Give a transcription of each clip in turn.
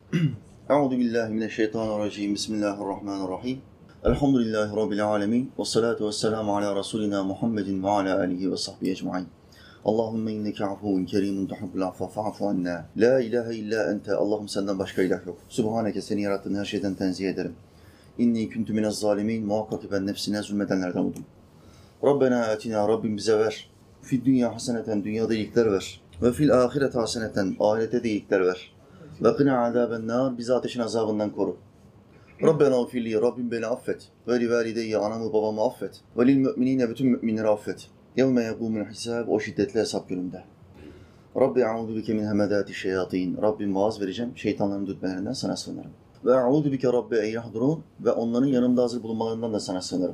Euzubillahimineşşeytanirracim. Bismillahirrahmanirrahim. Elhamdülillahi Rabbil alemin. Ve salatu ve selamu ala Resulina Muhammedin ve ala alihi ve sahbihi ecma'in. Allahümme inneke afuvun kerimun tuhibbul affe fa'fu anna. La ilahe illa ente. Allah'ım senden başka ilah yok. Sübhaneke, seni yarattığın her şeyden tenzih ederim. İnni kuntu minez zalimin. Muhakkak ki ben nefsine zulmedenlerden oldum. Rabbena atina, Rabbim bize ver. Fid dünya haseneten, dünyada iyilikler ver. Ve fil ahirete haseneten, ahirete de iyilikler ver. Ve qina azaben nar, bizi ateşin azabından koru. Rabbena ufilli, Rabbim beni affet. Ve li valideyye, anamı babamı affet. Ve lil müminine, bütün müminleri affet. Yevme yekûmul hisab, o şiddetli hesap gününde. Rabbi a'udhu bike min hemedati şeyatin. Rabbim vaaz vereceğim, şeytanların dürtmelerinden sana sığınırım. Ve a'udhu bike Rabbi en yahdurun, ve onların yanımda hazır bulunmalarından da sana sığınırım.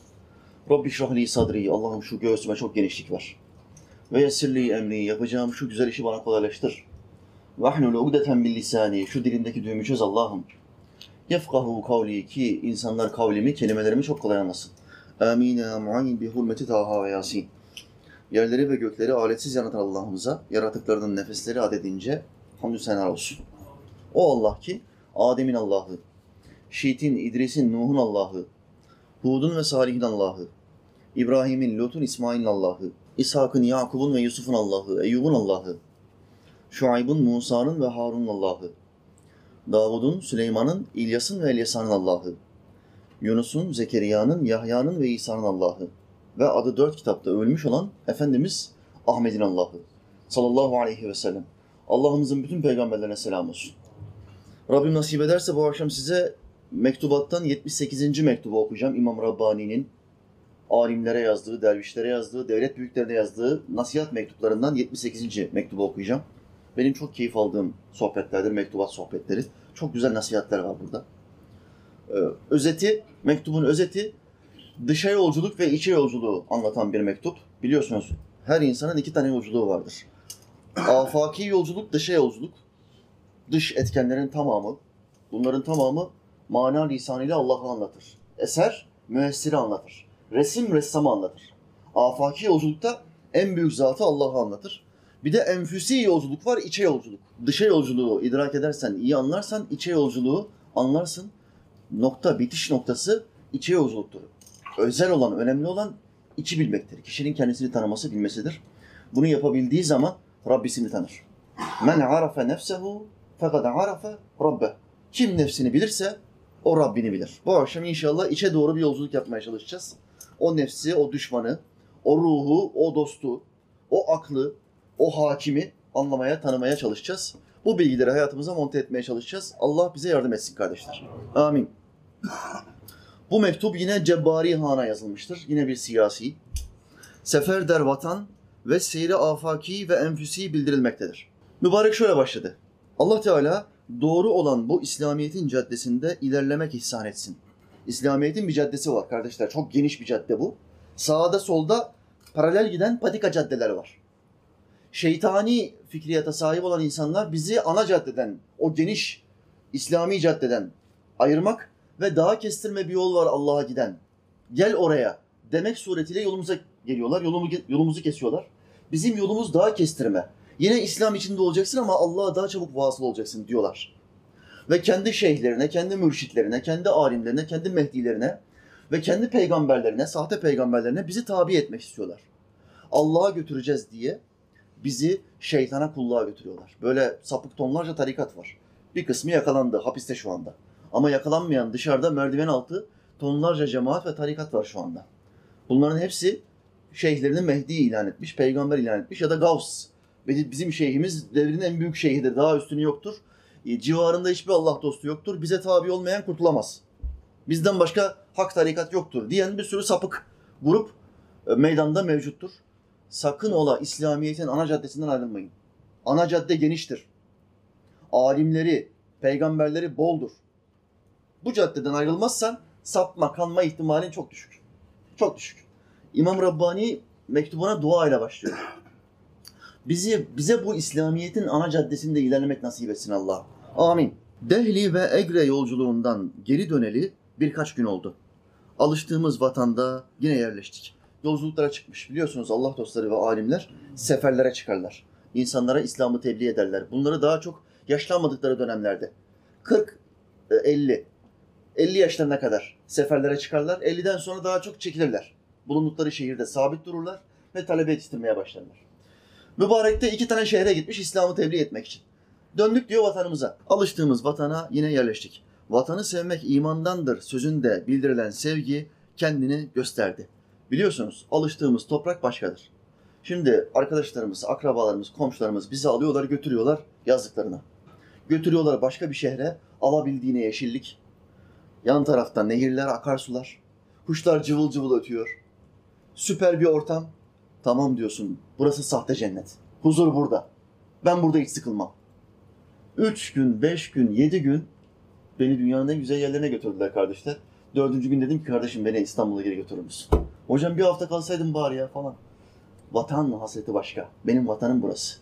Rabbi şrahli sadri, Allah'ım şu göğsüme çok genişlik ver. Ve yessirli emri, yapacağım şu güzel işi bana kolaylaştır. Vahlul ugdeten bil lisani, şu dilimdeki düğümü çöz Allah'ım. Yefkahu kavli, ki insanlar kavlimi, kelimelerimi çok kolay anlasın. Amin ya mu'ayyin bi hurmeti Taha ve Yasin. Yerleri ve gökleri aletsiz yaratan Allah'ımıza, yaratıklarının nefesleri adedince hamdü senar olsun. O Allah ki, Adem'in Allah'ı, Şiit'in, İdris'in, Nuh'un Allah'ı, Hud'un ve Salih'in Allah'ı, İbrahim'in, Lut'un, İsmail'in Allah'ı, İshak'ın, Yakub'un ve Yusuf'un Allah'ı, Eyyub'un Allah'ı, Şuayb'ın, Musa'nın ve Harun'un Allah'ı, Davud'un, Süleyman'ın, İlyas'ın ve Elyasa'nın Allah'ı, Yunus'un, Zekeriya'nın, Yahya'nın ve İsa'nın Allah'ı ve adı 4 kitapta ölmüş olan Efendimiz Ahmet'in Allah'ı sallallahu aleyhi ve sellem. Allah'ımızın bütün peygamberlerine selam olsun. Rabbim nasip ederse bu akşam size mektubattan 78. mektubu okuyacağım. İmam Rabbani'nin alimlere yazdığı, dervişlere yazdığı, devlet büyüklerine yazdığı nasihat mektuplarından 78. mektubu okuyacağım. Benim çok keyif aldığım sohbetlerdir, mektubat sohbetleri. Çok güzel nasihatler var burada. Mektubun özeti, dışa yolculuk ve içe yolculuğu anlatan bir mektup. Biliyorsunuz her insanın 2 tane yolculuğu vardır. Afaki yolculuk, dışa yolculuk. Dış etkenlerin tamamı, bunların tamamı mana lisanıyla Allah'ı anlatır. Eser, müessiri anlatır. Resim, ressamı anlatır. Afaki yolculukta en büyük zatı Allah'ı anlatır. Bir de enfüsi yolculuk var, içe yolculuk. Dışa yolculuğu idrak edersen, iyi anlarsan, içe yolculuğu anlarsın. Bitiş noktası içe yolculuktur. Özel olan, önemli olan içi bilmektir. Kişinin kendisini tanıması, bilmesidir. Bunu yapabildiği zaman Rabbisini tanır. Men arafe nefsehu fekad arafe rabbe. Kim nefsini bilirse o Rabbini bilir. Bu akşam inşallah içe doğru bir yolculuk yapmaya çalışacağız. O nefsi, o düşmanı, o ruhu, o dostu, o aklı, o hakimi anlamaya, tanımaya çalışacağız. Bu bilgileri hayatımıza monte etmeye çalışacağız. Allah bize yardım etsin kardeşler. Amin. Bu mektup yine Cebbari Han'a yazılmıştır. Yine bir siyasi. Sefer der vatan ve seyri afaki ve enfüsi bildirilmektedir. Mübarek şöyle başladı. Allah Teala doğru olan bu İslamiyet'in caddesinde ilerlemek ihsan etsin. İslamiyet'in bir caddesi var kardeşler. Çok geniş bir cadde bu. Sağda solda paralel giden patika caddeler var. Şeytani fikriyata sahip olan insanlar bizi ana caddeden, o geniş İslami caddeden ayırmak ve daha kestirme bir yol var Allah'a giden. Gel oraya demek suretiyle yolumuza geliyorlar, yolumuzu kesiyorlar. Bizim yolumuz daha kestirme. Yine İslam içinde olacaksın ama Allah'a daha çabuk vasıl olacaksın diyorlar. Ve kendi şeyhlerine, kendi mürşitlerine, kendi alimlerine, kendi mehdilerine ve kendi peygamberlerine, sahte peygamberlerine bizi tabi etmek istiyorlar. Allah'a götüreceğiz diye bizi şeytana, kulluğa götürüyorlar. Böyle sapık tonlarca tarikat var. Bir kısmı yakalandı, hapiste şu anda. Ama yakalanmayan dışarıda merdiven altı tonlarca cemaat ve tarikat var şu anda. Bunların hepsi şeyhlerini Mehdi ilan etmiş, peygamber ilan etmiş ya da Gavs. Bizim şeyhimiz devrin en büyük şeyhidir, daha üstünü yoktur. Civarında hiçbir Allah dostu yoktur, bize tabi olmayan kurtulamaz. Bizden başka hak tarikat yoktur diyen bir sürü sapık grup meydanda mevcuttur. Sakın ola İslamiyet'in ana caddesinden ayrılmayın. Ana cadde geniştir. Alimleri, peygamberleri boldur. Bu caddeden ayrılmazsan sapma, kanma ihtimalin çok düşük. Çok düşük. İmam Rabbani mektubuna dua ile başlıyor. Bize bu İslamiyet'in ana caddesinde ilerlemek nasip etsin Allah. Amin. Dehli ve Egre yolculuğundan geri döneli birkaç gün oldu. Alıştığımız vatanda yine yerleştik. Yolculuklara çıkmış. Biliyorsunuz Allah dostları ve alimler seferlere çıkarlar. İnsanlara İslam'ı tebliğ ederler. Bunları daha çok yaşlanmadıkları dönemlerde. 40, 50. 50 yaşlarına kadar seferlere çıkarlar. 50'den sonra daha çok çekilirler. Bulundukları şehirde sabit dururlar ve talebe yetiştirmeye başlarlar. Mübarek de 2 tane şehre gitmiş İslam'ı tebliğ etmek için. Döndük diyor vatanımıza. Alıştığımız vatana yine yerleştik. Vatanı sevmek imandandır sözünde bildirilen sevgi kendini gösterdi. Biliyorsunuz alıştığımız toprak başkadır. Şimdi arkadaşlarımız, akrabalarımız, komşularımız bizi alıyorlar, götürüyorlar yazlıklarına. Götürüyorlar başka bir şehre, alabildiğine yeşillik. Yan tarafta nehirler, akarsular. Kuşlar cıvıl cıvıl ötüyor. Süper bir ortam. Tamam diyorsun, burası sahte cennet. Huzur burada. Ben burada hiç sıkılmam. 3 gün, 5 gün, 7 gün beni dünyanın en güzel yerlerine götürdüler kardeşler. 4. gün dedim ki kardeşim beni İstanbul'a geri götürür müsün? Hocam bir hafta kalsaydım bari ya falan. Vatan hasreti başka. Benim vatanım burası.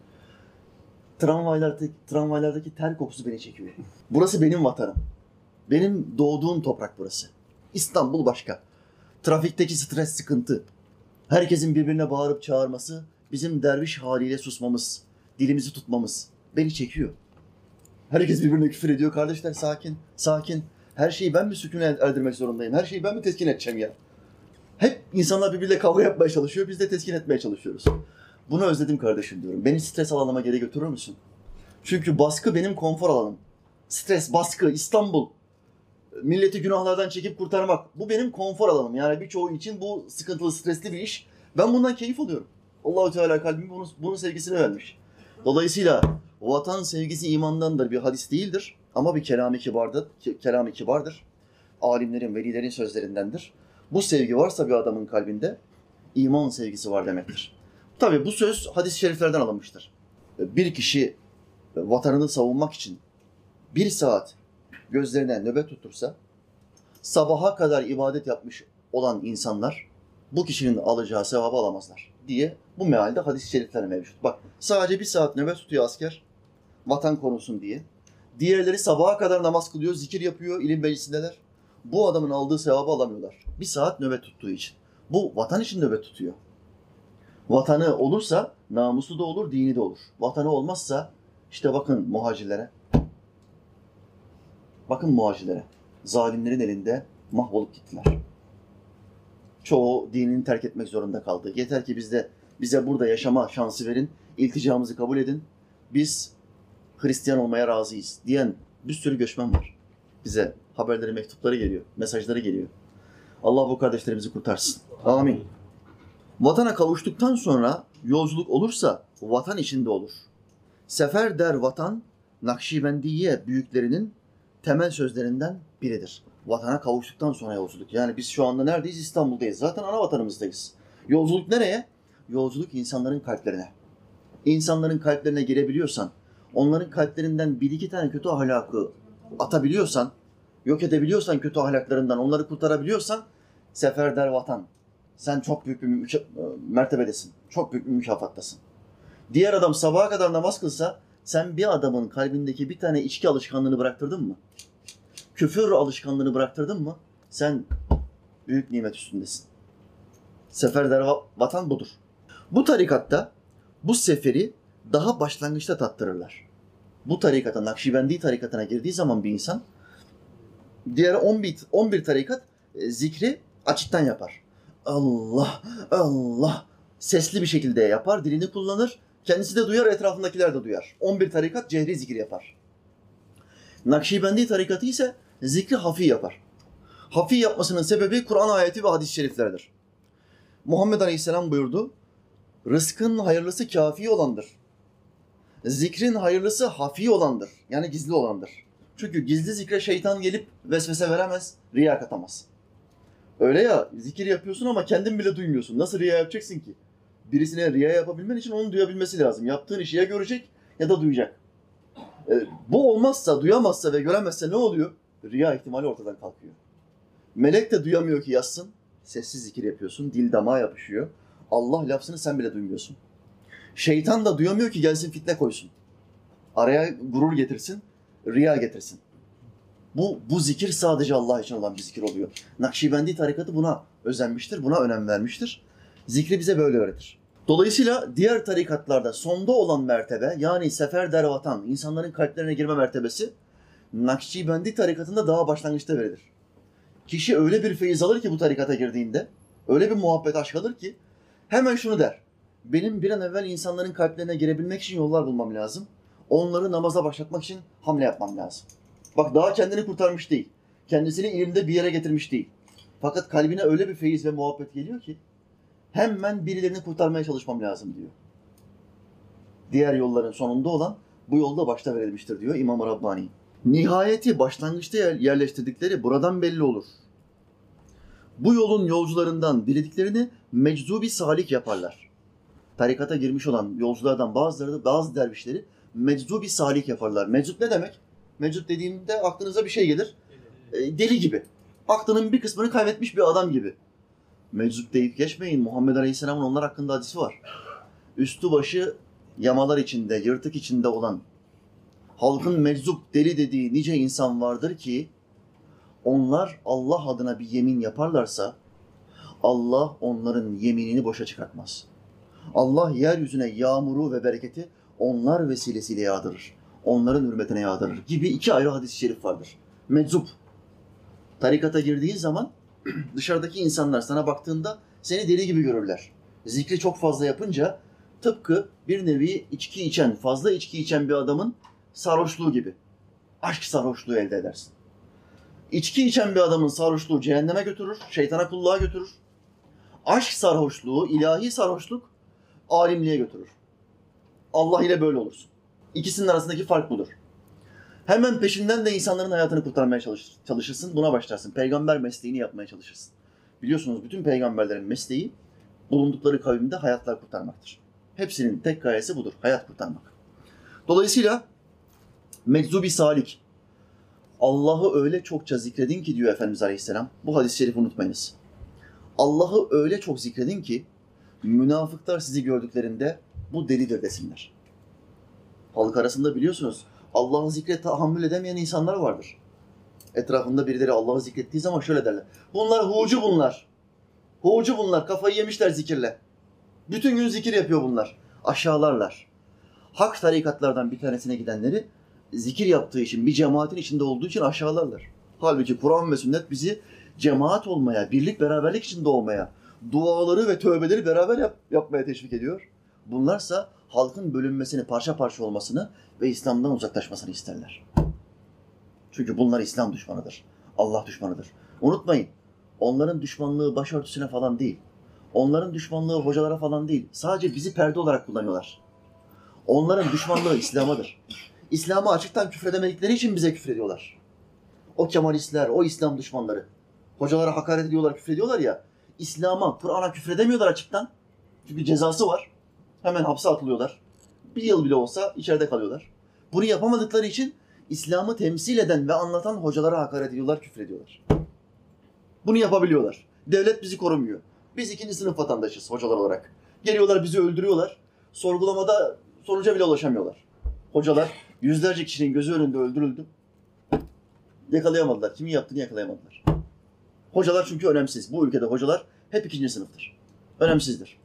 Tramvaylardaki ter kokusu beni çekiyor. Burası benim vatanım. Benim doğduğum toprak burası. İstanbul başka. Trafikteki stres, sıkıntı. Herkesin birbirine bağırıp çağırması, bizim derviş haliyle susmamız, dilimizi tutmamız beni çekiyor. Herkes birbirine küfür ediyor. Kardeşler sakin, sakin. Her şeyi ben mi sükûne erdirmek zorundayım? Her şeyi ben mi teskin edeceğim ya? Hep insanlar birbiriyle kavga yapmaya çalışıyor. Biz de teskin etmeye çalışıyoruz. Bunu özledim kardeşim diyorum. Beni stres alanıma geri götürür müsün? Çünkü baskı benim konfor alanım. Stres, baskı, İstanbul. Milleti günahlardan çekip kurtarmak. Bu benim konfor alanım. Yani birçoğu için bu sıkıntılı, stresli bir iş. Ben bundan keyif alıyorum. Allah-u Teala kalbime bunun sevgisini vermiş. Dolayısıyla vatan sevgisi imandandır, bir hadis değildir. Ama bir kelam-ı kibardır. Alimlerin, velilerin sözlerindendir. Bu sevgi varsa bir adamın kalbinde iman sevgisi var demektir. Tabii bu söz hadis-i şeriflerden alınmıştır. Bir kişi vatanını savunmak için 1 saat gözlerine nöbet tutursa, sabaha kadar ibadet yapmış olan insanlar bu kişinin alacağı sevabı alamazlar diye bu mealde hadis-i şerifler mevcut. Bak sadece 1 saat nöbet tutuyor asker, vatan korusun diye. Diğerleri sabaha kadar namaz kılıyor, zikir yapıyor, ilim meclisindeler. Bu adamın aldığı sevabı alamıyorlar. 1 saat nöbet tuttuğu için. Bu vatan için nöbet tutuyor. Vatanı olursa namusu da olur, dini de olur. Vatanı olmazsa işte bakın muhacirlere. Bakın muhacirlere. Zalimlerin elinde mahvolup gittiler. Çoğu dinini terk etmek zorunda kaldı. Yeter ki bize burada yaşama şansı verin, ilticamızı kabul edin. Biz Hristiyan olmaya razıyız diyen bir sürü göçmen var. Bize haberleri, mektupları geliyor, mesajları geliyor. Allah bu kardeşlerimizi kurtarsın. Amin. Vatana kavuştuktan sonra yolculuk olursa vatan içinde olur. Sefer der vatan, Nakşibendiye büyüklerinin temel sözlerinden biridir. Vatana kavuştuktan sonra yolculuk. Yani biz şu anda neredeyiz? İstanbul'dayız. Zaten ana vatanımızdayız. Yolculuk nereye? Yolculuk insanların kalplerine. İnsanların kalplerine girebiliyorsan, onların kalplerinden 1-2 tane kötü ahlakı atabiliyorsan, yok edebiliyorsan kötü ahlaklarından, onları kurtarabiliyorsan, sefer der vatan. Sen çok büyük bir mertebedesin. Çok büyük bir mükafattasın. Diğer adam sabaha kadar namaz kılsa, sen bir adamın kalbindeki bir tane içki alışkanlığını bıraktırdın mı? Küfür alışkanlığını bıraktırdın mı? Sen büyük nimet üstündesin. Sefer der vatan budur. Bu tarikatta bu seferi daha başlangıçta tattırırlar. Bu tarikata, Nakşibendi tarikatına girdiği zaman bir insan, diğer 11 tarikat zikri açıktan yapar. Allah, Allah sesli bir şekilde yapar, dilini kullanır. Kendisi de duyar, etrafındakiler de duyar. 11 tarikat cehri zikir yapar. Nakşibendi tarikatı ise zikri hafi yapar. Hafi yapmasının sebebi Kur'an ayeti ve hadis-i şeriflerdir. Muhammed Aleyhisselam buyurdu, rızkın hayırlısı kafi olandır. Zikrin hayırlısı hafi olandır. Yani gizli olandır. Çünkü gizli zikre şeytan gelip vesvese veremez, riya katamaz. Öyle ya, zikir yapıyorsun ama kendin bile duymuyorsun. Nasıl riya yapacaksın ki? Birisine riya yapabilmen için onun duyabilmesi lazım. Yaptığın işi ya görecek ya da duyacak. Bu olmazsa, duyamazsa ve göremezse ne oluyor? Riya ihtimali ortadan kalkıyor. Melek de duyamıyor ki yazsın. Sessiz zikir yapıyorsun, dil damağa yapışıyor. Allah lafzını sen bile duymuyorsun. Şeytan da duyamıyor ki gelsin fitne koysun. Araya gurur getirsin, riya getirsin. Bu zikir sadece Allah için olan bir zikir oluyor. Nakşibendi tarikatı buna özenmiştir, buna önem vermiştir. Zikri bize böyle öğretir. Dolayısıyla diğer tarikatlarda sonda olan mertebe, yani sefer der vatan, insanların kalplerine girme mertebesi, Nakşibendi tarikatında daha başlangıçta verilir. Kişi öyle bir feyiz alır ki bu tarikata girdiğinde, öyle bir muhabbet aşk alır ki hemen şunu der. Benim bir an evvel insanların kalplerine girebilmek için yollar bulmam lazım. Onları namaza başlatmak için hamle yapmam lazım. Bak daha kendini kurtarmış değil. Kendisini ilimde bir yere getirmiş değil. Fakat kalbine öyle bir feyiz ve muhabbet geliyor ki hemen birilerini kurtarmaya çalışmam lazım diyor. Diğer yolların sonunda olan bu yolda başta verilmiştir diyor İmam-ı Rabbani. Nihayeti başlangıçta yerleştirdikleri buradan belli olur. Bu yolun yolcularından dilediklerini meczubi salik yaparlar. Tarikata girmiş olan yolculardan bazıları, bazı dervişleri meczubi salik yaparlar. Meczup ne demek? Meczup dediğimde aklınıza bir şey gelir. Deli gibi. Aklının bir kısmını kaybetmiş bir adam gibi. Meczup deyip geçmeyin. Muhammed Aleyhisselam'ın onlar hakkında hadisi var. Üstü başı yamalar içinde, yırtık içinde olan, halkın meczup, deli dediği nice insan vardır ki onlar Allah adına bir yemin yaparlarsa Allah onların yeminini boşa çıkartmaz. Allah yeryüzüne yağmuru ve bereketi onlar vesilesiyle yağdırır. Onların hürmetine yağdırır gibi iki ayrı hadis-i şerif vardır. Meczup. Tarikata girdiğin zaman dışarıdaki insanlar sana baktığında seni deli gibi görürler. Zikri çok fazla yapınca tıpkı bir nevi içki içen, fazla içki içen bir adamın sarhoşluğu gibi. Aşk sarhoşluğu elde edersin. İçki içen bir adamın sarhoşluğu cehenneme götürür, şeytana kulluğa götürür. Aşk sarhoşluğu, ilahi sarhoşluk alimliğe götürür. Allah ile böyle olursun. İkisinin arasındaki fark budur. Hemen peşinden de insanların hayatını kurtarmaya çalışırsın, buna başlarsın. Peygamber mesleğini yapmaya çalışırsın. Biliyorsunuz bütün peygamberlerin mesleği bulundukları kavimde hayatlar kurtarmaktır. Hepsinin tek gayesi budur, hayat kurtarmak. Dolayısıyla meczubi salik, Allah'ı öyle çokça zikredin ki diyor Efendimiz Aleyhisselam, bu hadis-i şerifi unutmayınız. Allah'ı öyle çok zikredin ki münafıklar sizi gördüklerinde bu delidir desinler. Halk arasında biliyorsunuz Allah'ı zikre tahammül edemeyen insanlar vardır. Etrafında birileri Allah'ı zikrettiği zaman şöyle derler. Bunlar huğucu bunlar. Huğucu bunlar. Kafayı yemişler zikirle. Bütün gün zikir yapıyor bunlar. Aşağılarlar. Hak tarikatlardan bir tanesine gidenleri zikir yaptığı için, bir cemaatin içinde olduğu için aşağılarlar. Halbuki Kur'an ve sünnet bizi cemaat olmaya, birlik beraberlik içinde olmaya, duaları ve tövbeleri beraber yapmaya teşvik ediyor. Bunlarsa halkın bölünmesini, parça parça olmasını ve İslam'dan uzaklaşmasını isterler. Çünkü bunlar İslam düşmanıdır. Allah düşmanıdır. Unutmayın, onların düşmanlığı başörtüsüne falan değil. Onların düşmanlığı hocalara falan değil. Sadece bizi perde olarak kullanıyorlar. Onların düşmanlığı İslam'adır. İslam'a açıktan küfredemedikleri için bize küfrediyorlar. O Kemalistler, o İslam düşmanları. Hocalara hakaret ediyorlar, küfrediyorlar ya. İslam'a, Kur'an'a küfredemiyorlar açıktan. Çünkü cezası var. Hemen hapse atılıyorlar. Bir yıl bile olsa içeride kalıyorlar. Bunu yapamadıkları için İslam'ı temsil eden ve anlatan hocalara hakaret ediyorlar, küfrediyorlar. Bunu yapabiliyorlar. Devlet bizi korumuyor. Biz ikinci sınıf vatandaşız hocalar olarak. Geliyorlar bizi öldürüyorlar. Sorgulamada sonuca bile ulaşamıyorlar. Hocalar yüzlerce kişinin gözü önünde öldürüldü. Yakalayamadılar. Kimin yaptığını yakalayamadılar. Hocalar çünkü önemsiz. Bu ülkede hocalar hep ikinci sınıftır. Önemsizdir.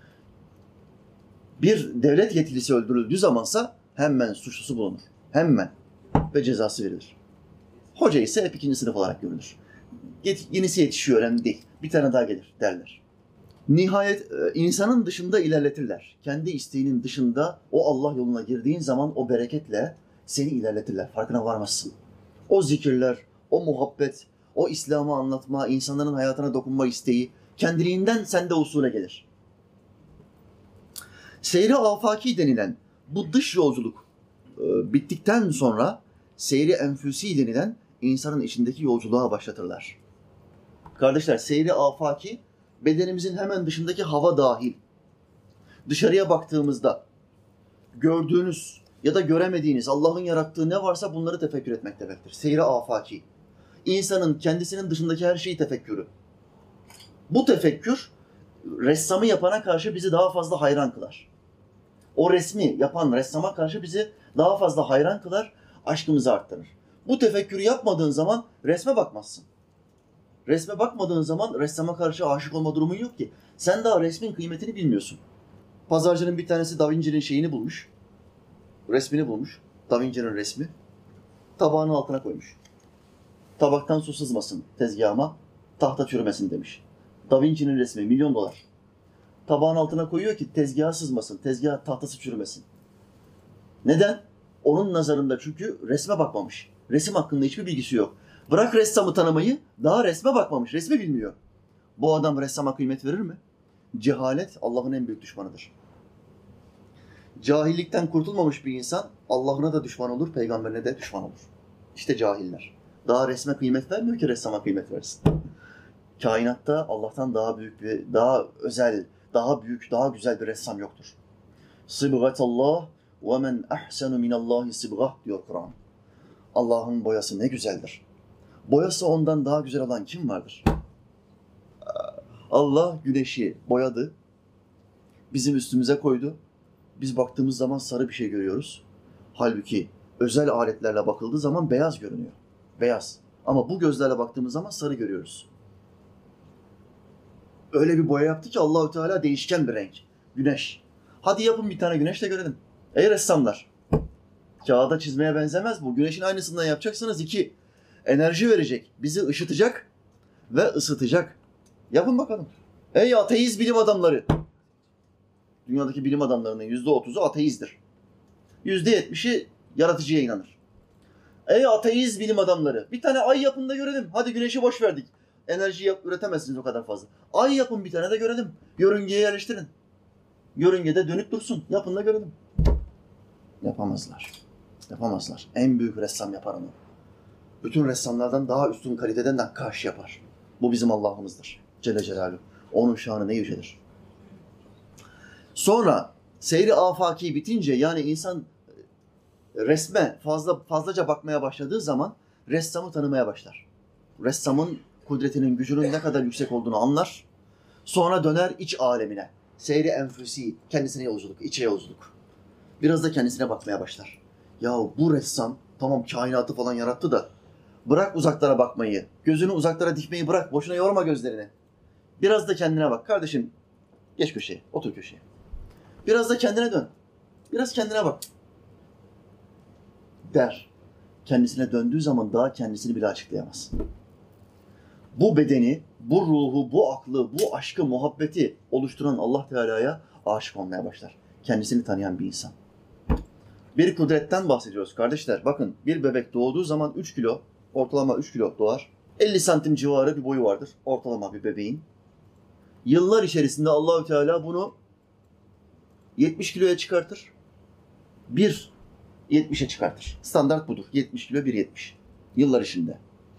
Bir devlet yetkilisi öldürüldüğü zamansa hemen suçlusu bulunur. Hemen. Ve cezası verilir. Hoca ise hep ikinci sınıf olarak görülür. Yenisi yetişiyor, önemli değil. Bir tane daha gelir derler. Nihayet insanın dışında ilerletirler. Kendi isteğinin dışında o Allah yoluna girdiğin zaman o bereketle seni ilerletirler. Farkına varmazsın. O zikirler, o muhabbet, o İslam'ı anlatma, insanların hayatına dokunma isteği kendiliğinden sende usule gelir. Seyri afaki denilen bu dış yolculuk bittikten sonra seyri enfüsi denilen insanın içindeki yolculuğa başlatırlar. Kardeşler, seyri afaki bedenimizin hemen dışındaki hava dahil. Dışarıya baktığımızda gördüğünüz ya da göremediğiniz Allah'ın yarattığı ne varsa bunları tefekkür etmek demektir. Seyri afaki. İnsanın kendisinin dışındaki her şeyi tefekkürü. Bu tefekkür ressamı yapana karşı bizi daha fazla hayran kılar. O resmi yapan ressama karşı bizi daha fazla hayran kılar, aşkımızı arttırır. Bu tefekkürü yapmadığın zaman resme bakmazsın. Resme bakmadığın zaman ressama karşı aşık olma durumun yok ki. Sen daha resmin kıymetini bilmiyorsun. Pazarcının bir tanesi Da Vinci'nin şeyini bulmuş. Resmini bulmuş. Da Vinci'nin resmi. Tabağının altına koymuş. Tabaktan su sızmasın tezgahıma, tahta çürümesin demiş. Da Vinci'nin resmi $1.000.000. Tabağın altına koyuyor ki tezgaha sızmasın, tezgah tahtası çürümesin. Neden? Onun nazarında çünkü resme bakmamış. Resim hakkında hiçbir bilgisi yok. Bırak ressamı tanımayı, daha resme bakmamış, resmi bilmiyor. Bu adam ressama kıymet verir mi? Cehalet Allah'ın en büyük düşmanıdır. Cahillikten kurtulmamış bir insan Allah'ına da düşman olur, peygamberine de düşman olur. İşte cahiller. Daha resme kıymet vermiyor ki ressama kıymet versin. Kainatta Allah'tan daha büyük bir, daha özel, daha büyük, daha güzel bir ressam yoktur. Sıbgatallah ve men ahsenu minallahi sıbgah diyor Kur'an. Allah'ın boyası ne güzeldir. Boyası ondan daha güzel olan kim vardır? Allah güneşi boyadı, bizim üstümüze koydu. Biz baktığımız zaman sarı bir şey görüyoruz. Halbuki özel aletlerle bakıldığı zaman beyaz görünüyor. Beyaz. Ama bu gözlerle baktığımız zaman sarı görüyoruz. Öyle bir boya yaptı ki Allah-u Teala değişken bir renk. Güneş. Hadi yapın bir tane güneş de görelim. Ey ressamlar. Kağıda çizmeye benzemez bu. Güneşin aynısından yapacaksınız. 2. Enerji verecek. Bizi ışıtacak ve ısıtacak. Yapın bakalım. Ey ateist bilim adamları. Dünyadaki bilim adamlarının %30'u ateisttir. %70'i yaratıcıya inanır. Ey ateist bilim adamları. Bir tane ay yapın da görelim. Hadi güneşi boş verdik. Enerji üretemezsiniz o kadar fazla. Ay yapın bir tane de görelim. Yörüngeye yerleştirin. Yörüngede dönüp dursun. Yapın da görelim. Yapamazlar. Yapamazlar. En büyük ressam yapar onu. Bütün ressamlardan daha üstün kaliteden nakkaş yapar. Bu bizim Allah'ımızdır. Celle Celaluhu. Onun şanı ne yücedir. Sonra seyri afaki bitince yani insan resme fazlaca bakmaya başladığı zaman ressamı tanımaya başlar. Ressamın kudretinin, gücünün ne kadar yüksek olduğunu anlar. Sonra döner iç alemine. Seyri enfüsi, kendisine yolculuk, içe yolculuk. Biraz da kendisine bakmaya başlar. Ya bu ressam tamam kainatı falan yarattı da bırak uzaklara bakmayı, gözünü uzaklara dikmeyi bırak, boşuna yorma gözlerini. Biraz da kendine bak. Kardeşim geç köşeye, otur köşeye. Biraz da kendine dön. Biraz kendine bak. Der. Kendisine döndüğü zaman daha kendisini bile açıklayamaz. Bu bedeni, bu ruhu, bu aklı, bu aşkı, muhabbeti oluşturan Allah Teala'ya aşık olmaya başlar. Kendisini tanıyan bir insan. Bir kudretten bahsediyoruz kardeşler. Bakın bir bebek doğduğu zaman 3 kilo, ortalama 3 kilo doğar. 50 santim civarı bir boyu vardır ortalama bir bebeğin. Yıllar içerisinde Allahü Teala bunu 70 kiloya çıkartır. 1.70'e çıkartır. Standart budur. 70 kilo 1.70. Yıllar içinde.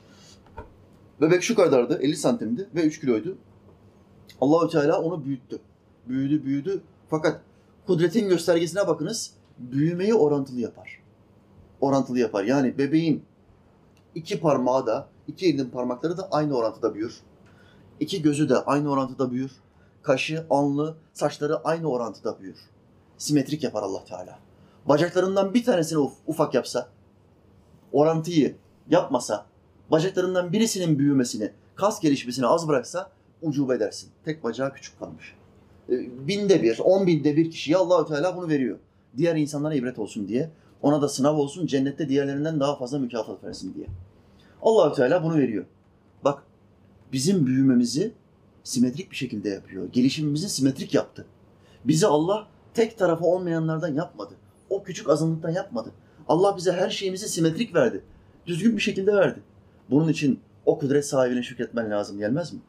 Bebek şu kadardı, 50 santimdi ve 3 kiloydu. Allahü Teala onu büyüttü. Büyüdü. Fakat kudretin göstergesine bakınız. Büyümeyi orantılı yapar. Orantılı yapar. Yani bebeğin 2 parmağı da, 2 elinin parmakları da aynı orantıda büyür. 2 gözü de aynı orantıda büyür. Kaşı, alnı, saçları aynı orantıda büyür. Simetrik yapar Allah Teala. Bacaklarından bir tanesini ufak yapsa, orantıyı yapmasa, bacaklarından birisinin büyümesini, kas gelişmesini az bıraksa ucube edersin. Tek bacağı küçük kalmış. 1000'de 1, 10.000'de 1 kişiye Allah-u Teala bunu veriyor. Diğer insanlara ibret olsun diye. Ona da sınav olsun, cennette diğerlerinden daha fazla mükafat versin diye. Allah-u Teala bunu veriyor. Bak, bizim büyümemizi simetrik bir şekilde yapıyor. Gelişimimizi simetrik yaptı. Bizi Allah tek tarafı olmayanlardan yapmadı. O küçük azınlıktan yapmadı. Allah bize her şeyimizi simetrik verdi. Düzgün bir şekilde verdi. Bunun için o kudret sahibine şükretmen lazım, gelmez mi?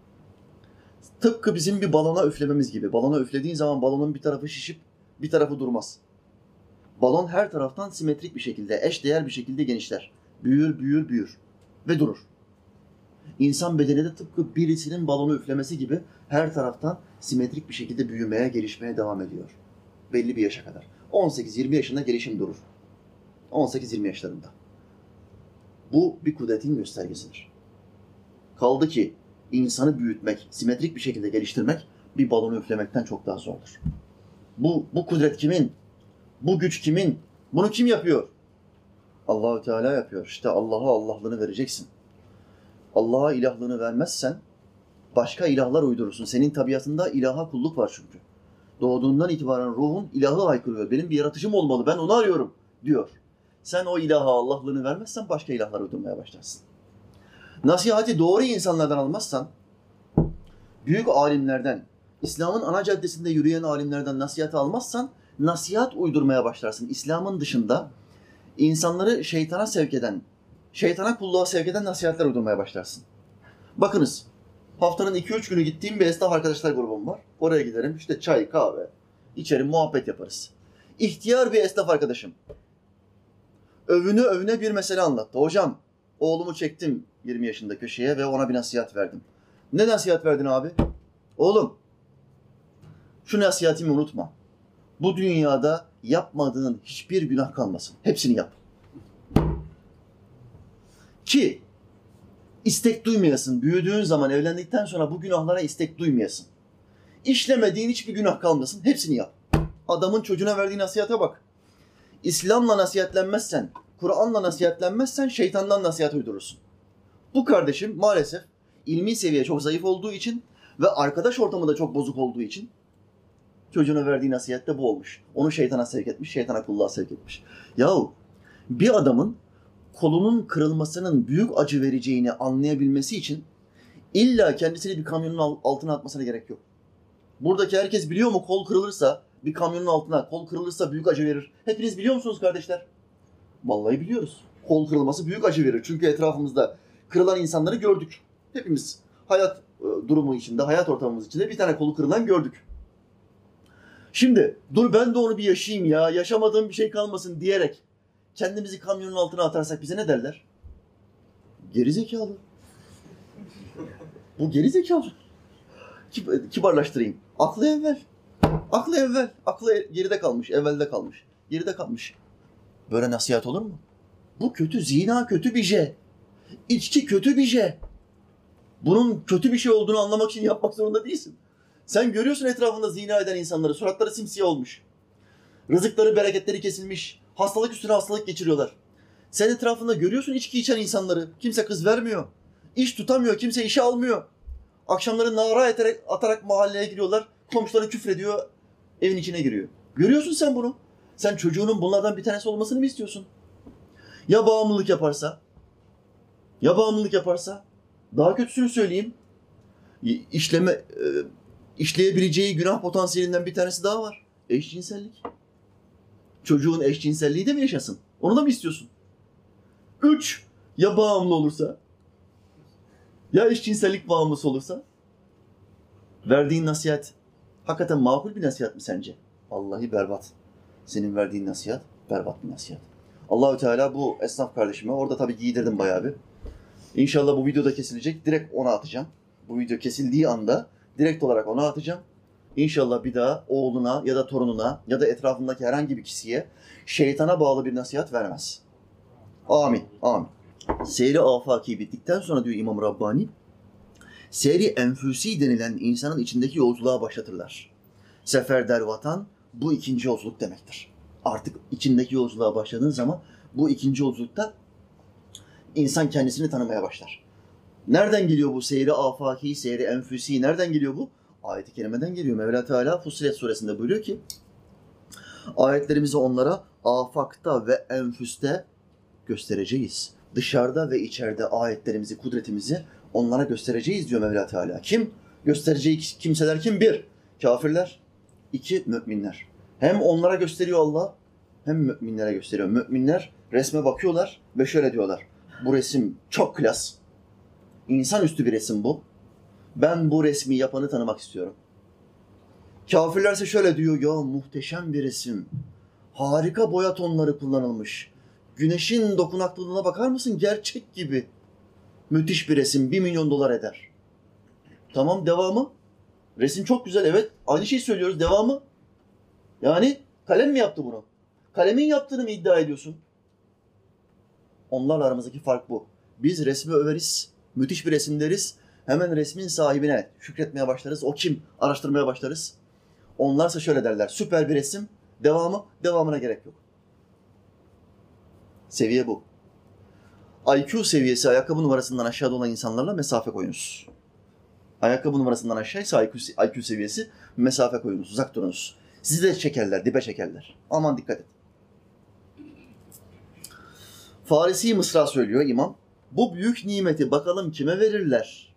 Tıpkı bizim bir balona üflememiz gibi. Balona üflediğin zaman balonun bir tarafı şişip bir tarafı durmaz. Balon her taraftan simetrik bir şekilde, eşdeğer bir şekilde genişler. Büyür ve durur. İnsan bedeni de tıpkı birisinin balonu üflemesi gibi her taraftan simetrik bir şekilde büyümeye, gelişmeye devam ediyor. Belli bir yaşa kadar. 18-20 yaşında gelişim durur. 18-20 yaşlarında. Bu bir kudretin göstergesidir. Kaldı ki insanı büyütmek, simetrik bir şekilde geliştirmek bir balonu üflemekten çok daha zordur. Bu kudret kimin? Bu güç kimin? Bunu kim yapıyor? Allah-u Teala yapıyor. İşte Allah'a Allah'lığını vereceksin. Allah'a ilahlığını vermezsen başka ilahlar uydurursun. Senin tabiatında ilaha kulluk var çünkü. Doğduğundan itibaren ruhun ilahı haykırıyor. Benim bir yaratıcım olmalı, ben onu arıyorum diyor. Sen o ilaha Allah'lığını vermezsen başka ilahlar uydurmaya başlarsın. Nasihati doğru insanlardan almazsan, büyük alimlerden, İslam'ın ana caddesinde yürüyen alimlerden nasihat almazsan, nasihat uydurmaya başlarsın. İslam'ın dışında insanları şeytana sevk eden, şeytana kulluğa sevk eden nasihatler uydurmaya başlarsın. Bakınız, haftanın 2-3 günü gittiğim bir esnaf arkadaşlar grubum var. Oraya giderim, işte çay, kahve, içerim, muhabbet yaparız. İhtiyar bir esnaf arkadaşım. Övüne bir mesele anlattı. Hocam, oğlumu çektim 20 yaşında köşeye ve ona bir nasihat verdim. Ne nasihat verdin abi? Oğlum, şu nasihatimi unutma. Bu dünyada yapmadığın hiçbir günah kalmasın. Hepsini yap. Ki istek duymayasın. Büyüdüğün zaman, evlendikten sonra bu günahlara istek duymayasın. İşlemediğin hiçbir günah kalmasın. Hepsini yap. Adamın çocuğuna verdiği nasihate bak. İslam'la nasihatlenmezsen, Kur'an'la nasihatlenmezsen şeytandan nasihat uydurursun. Bu kardeşim maalesef ilmi seviye çok zayıf olduğu için ve arkadaş ortamı da çok bozuk olduğu için çocuğuna verdiği nasihat de bu olmuş. Onu şeytana sevk etmiş, şeytana kulluğa sevk etmiş. Yahu bir adamın kolunun kırılmasının büyük acı vereceğini anlayabilmesi için illa kendisini bir kamyonun altına atmasına gerek yok. Buradaki herkes biliyor mu kol kırılırsa bir kamyonun altına, kol kırılırsa büyük acı verir. Hepiniz biliyor musunuz kardeşler? Vallahi biliyoruz. Kol kırılması büyük acı verir. Çünkü etrafımızda kırılan insanları gördük. Hepimiz hayat durumu içinde, hayat ortamımız içinde bir tane kolu kırılan gördük. Şimdi dur ben de onu bir yaşayayım ya, yaşamadığım bir şey kalmasın diyerek kendimizi kamyonun altına atarsak bize ne derler? Gerizekalı. Bu gerizekalı. Kibarlaştırayım. Aklı evvel. Aklı evvel. Aklı geride kalmış, evvelde kalmış. Geride kalmış. Böyle nasihat olur mu? Bu kötü, zina kötü bir şey. İçki kötü bir şey. Bunun kötü bir şey olduğunu anlamak için yapmak zorunda değilsin. Sen görüyorsun etrafında zina eden insanları, suratları simsiyah olmuş. Rızıkları, bereketleri kesilmiş. Hastalık üstüne hastalık geçiriyorlar. Sen etrafında görüyorsun içki içen insanları. Kimse kız vermiyor. İş tutamıyor, kimse işe almıyor. Akşamları nara atarak mahalleye giriyorlar. Komşuları küfrediyor, evin içine giriyor. Görüyorsun sen bunu. Sen çocuğunun bunlardan bir tanesi olmasını mı istiyorsun? Ya bağımlılık yaparsa? Ya bağımlılık yaparsa? Daha kötüsünü söyleyeyim. İşleyebileceği günah potansiyelinden bir tanesi daha var. Eşcinsellik. Çocuğun eşcinselliği de mi yaşasın? Onu da mı istiyorsun? 3. Ya bağımlı olursa? Ya eşcinsellik bağımlısı olursa? Verdiğin nasihat hakikaten makul bir nasihat mi sence? Vallahi berbat. Senin verdiğin nasihat berbat bir nasihat. Allahü Teala bu esnaf kardeşime orada tabii giydirdim bayağı bir. İnşallah bu videoda kesilecek. Direkt ona atacağım. Bu video kesildiği anda direkt olarak ona atacağım. İnşallah bir daha oğluna ya da torununa ya da etrafındaki herhangi bir kişiye şeytana bağlı bir nasihat vermez. Amin. Amin. Seyri afaki bittikten sonra diyor İmam Rabbani, seyri enfüsi denilen insanın içindeki yolculuğa başlatırlar. Seferder vatan bu ikinci yolculuk demektir. Artık içindeki yolculuğa başladığın zaman bu ikinci yolculukta insan kendisini tanımaya başlar. Nereden geliyor bu seyri afaki, seyri enfüsi? Nereden geliyor bu? Ayet-i kerimeden geliyor. Mevla Teala Fussilet suresinde buyuruyor ki ayetlerimizi onlara afakta ve enfüste göstereceğiz. Dışarıda ve içeride ayetlerimizi, kudretimizi onlara göstereceğiz diyor Mevla Teala. Kim? Göstereceği kimseler kim? 1. Kafirler. 2. Müminler. Hem onlara gösteriyor Allah, hem müminlere gösteriyor. Müminler resme bakıyorlar ve şöyle diyorlar. Bu resim çok klas. İnsanüstü bir resim bu. Ben bu resmi yapanı tanımak istiyorum. Kafirlerse şöyle diyor. Ya muhteşem bir resim. Harika boya tonları kullanılmış. Güneşin dokunaklılığına bakar mısın? Gerçek gibi. Müthiş bir resim. 1 milyon dolar eder. Tamam, devamı. Resim çok güzel, evet. Aynı şeyi söylüyoruz. Devamı. Yani kalem mi yaptı bunu? Kalemin yaptığını mı iddia ediyorsun? Onlarla aramızdaki fark bu. Biz resmi överiz. Müthiş bir resim deriz. Hemen resmin sahibine şükretmeye başlarız. O kim? Araştırmaya başlarız. Onlarsa şöyle derler. Süper bir resim. Devamı. Devamına gerek yok. Seviye bu. IQ seviyesi ayakkabı numarasından aşağıda olan insanlarla mesafe koyunuz. Ayakkabı numarasından aşağıysa IQ seviyesi mesafe koyunuz. Uzak durunuz. Sizi de çekerler, dibe çekerler. Aman dikkat et. Farisi Mısra söylüyor imam. Bu büyük nimeti bakalım kime verirler?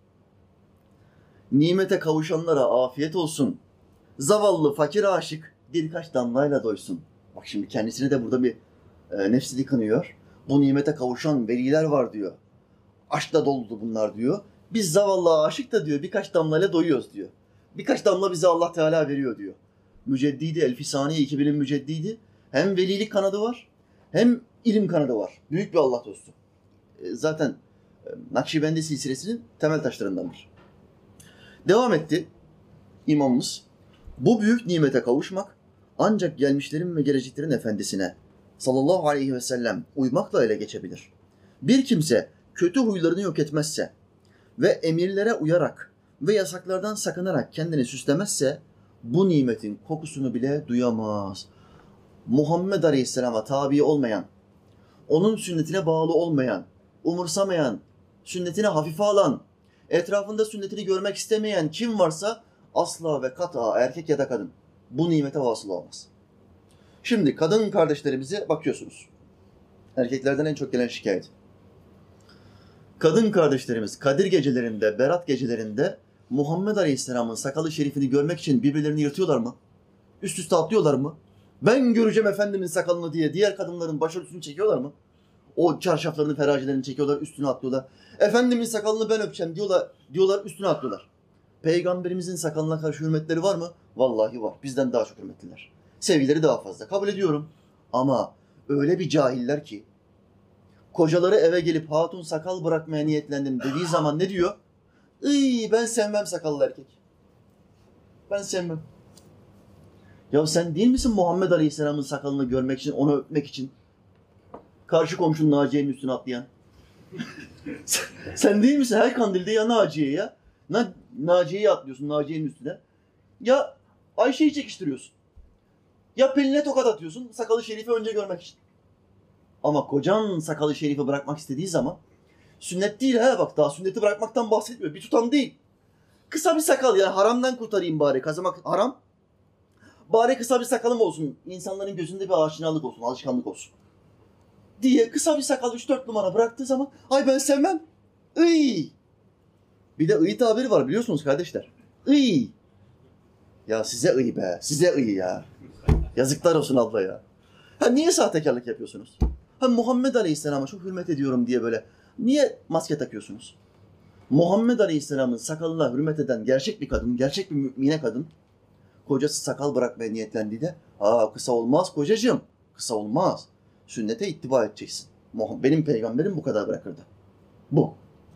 Nimete kavuşanlara afiyet olsun. Zavallı fakir aşık birkaç damlayla doysun. Bak şimdi kendisine de burada bir nefsini kınıyor. Bu nimete kavuşan veliler var diyor. Aşkla doludu bunlar diyor. Biz zavallı aşık da diyor birkaç damlayla doyuyoruz diyor. Birkaç damla bize Allah Teala veriyor diyor. Müceddidi, Elfisani 2000'in müceddidi. Hem velilik kanadı var hem ilim kanadı var. Büyük bir Allah dostu. Zaten Nakşibendi silsilesinin temel taşlarındandır. Devam etti imamımız. Bu büyük nimete kavuşmak ancak gelmişlerin ve geleceklerin efendisine sallallahu aleyhi ve sellem uymakla ele geçebilir. Bir kimse kötü huylarını yok etmezse ve emirlere uyarak ve yasaklardan sakınarak kendini süslemezse bu nimetin kokusunu bile duyamaz. Muhammed Aleyhisselam'a tabi olmayan, onun sünnetine bağlı olmayan, umursamayan, sünnetine hafife alan, etrafında sünnetini görmek istemeyen kim varsa asla ve kata erkek ya da kadın bu nimete vasıl olmaz. Şimdi kadın kardeşlerimize bakıyorsunuz. Erkeklerden en çok gelen şikayet. Kadın kardeşlerimiz Kadir gecelerinde, Berat gecelerinde Muhammed Aleyhisselam'ın sakalı şerifini görmek için birbirlerini yırtıyorlar mı? Üst üste atlıyorlar mı? Ben göreceğim Efendimin sakalını diye diğer kadınların başörtüsünü çekiyorlar mı? O çarşaflarını, feracelerini çekiyorlar, üstüne atlıyorlar. Efendimin sakalını ben öpeceğim diyorlar üstüne atlıyorlar. Peygamberimizin sakalına karşı hürmetleri var mı? Vallahi var. Bizden daha çok hürmetliler. Sevgileri daha fazla. Kabul ediyorum. Ama öyle bir cahiller ki kocaları eve gelip hatun sakal bırakmaya niyetlendim dediği zaman ne diyor? Ben sevmem sakallı erkek. Ben sevmem. Ya sen değil misin Muhammed Aleyhisselam'ın sakalını görmek için, onu öpmek için karşı komşunun Naciye'nin üstüne atlayan? Sen değil misin? Her kandilde ya Naciye ya. Naciye'yi atlıyorsun Naciye'nin üstüne. Ya Ayşe'yi çekiştiriyorsun. Ya Pelin'e tokat atıyorsun sakalı şerifi önce görmek için. Ama kocan sakalı şerifi bırakmak istediği zaman sünnet değil bak daha sünneti bırakmaktan bahsetmiyor. Bir tutam değil. Kısa bir sakal yani haramdan kurtarayım bari. Kazımak haram. Bari kısa bir sakalım olsun. İnsanların gözünde bir aşinalık olsun, alışkanlık olsun. Diye kısa bir sakal 3-4 numara bıraktığı zaman ben sevmem. Bir de tabiri var biliyorsunuz kardeşler. Ya size be. Size ya. Yazıklar olsun abla ya. Niye sahtekarlık yapıyorsunuz? Muhammed Aleyhisselam'a çok hürmet ediyorum diye böyle. Niye maske takıyorsunuz? Muhammed Aleyhisselam'ın sakalına hürmet eden gerçek bir kadın, gerçek bir mümine kadın, kocası sakal bırakmaya niyetlendiğinde, kısa olmaz kocacığım, kısa olmaz. Sünnete ittiba edeceksin. Benim peygamberim bu kadar bırakırdı. Bu.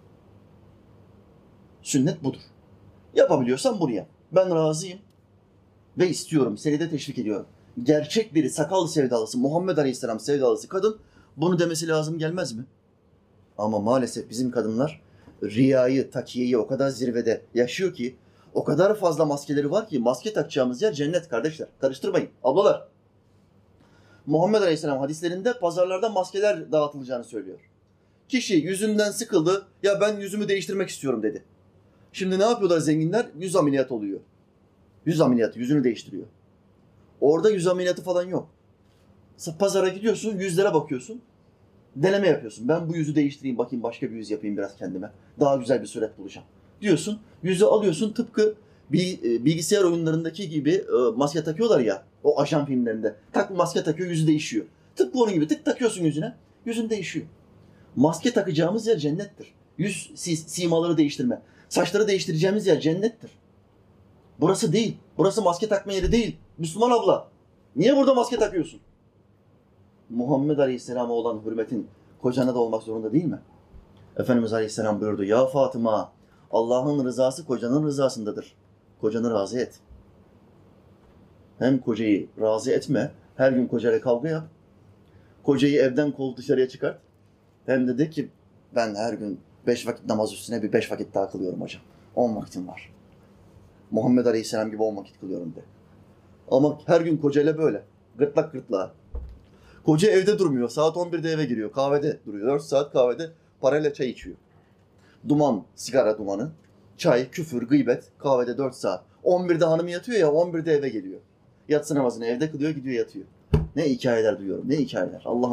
Sünnet budur. Yapabiliyorsan bunu yap. Ben razıyım ve istiyorum, seni de teşvik ediyorum. Gerçek bir sakal sevdalısı, Muhammed Aleyhisselam sevdalısı kadın bunu demesi lazım gelmez mi? Ama maalesef bizim kadınlar riyayı, takiyeyi o kadar zirvede yaşıyor ki o kadar fazla maskeleri var ki maske takacağımız yer cennet kardeşler. Karıştırmayın ablalar. Muhammed Aleyhisselam hadislerinde pazarlarda maskeler dağıtılacağını söylüyor. Kişi yüzünden sıkıldı, ya ben yüzümü değiştirmek istiyorum dedi. Şimdi ne yapıyorlar zenginler? Yüz ameliyatı oluyor. Yüz ameliyatı, yüzünü değiştiriyor. Orada yüz ameliyatı falan yok. Pazara gidiyorsun, yüzlere bakıyorsun. Deneme yapıyorsun. Ben bu yüzü değiştireyim, bakayım başka bir yüz yapayım biraz kendime. Daha güzel bir suret bulacağım. Diyorsun, yüzü alıyorsun tıpkı bilgisayar oyunlarındaki gibi maske takıyorlar ya. O ajan filmlerinde. Maske takıyor, yüzü değişiyor. Tıpkı onun gibi takıyorsun yüzüne, yüzün değişiyor. Maske takacağımız yer cennettir. Yüz simaları değiştirme. Saçları değiştireceğimiz yer cennettir. Burası değil. Burası maske takma yeri değil. Müslüman abla, niye burada maske takıyorsun? Muhammed Aleyhisselam'a olan hürmetin kocana da olmak zorunda değil mi? Efendimiz Aleyhisselam buyurdu. Ya Fatıma, Allah'ın rızası kocanın rızasındadır. Kocanı razı et. Hem kocayı razı etme, her gün kocayla kavga yap. Kocayı evden kov dışarıya çıkart. Hem de ki ben her gün 5 vakit namaz üstüne bir 5 vakit daha kılıyorum hocam. 10 vaktim var. Muhammed Aleyhisselam gibi 10 vakit kılıyorum de. Ama her gün kocayla böyle. Gırtlak gırtlağa. Koca evde durmuyor. Saat 11'de eve giriyor. Kahvede duruyor. 4 saat kahvede parayla çay içiyor. Duman, sigara dumanı. Çay, küfür, gıybet. Kahvede 4 saat. 11'de hanımı yatıyor ya 11'de eve geliyor. Yatsı namazını evde kılıyor gidiyor yatıyor. Ne hikayeler duyuyorum. Ne hikayeler. Allah'ım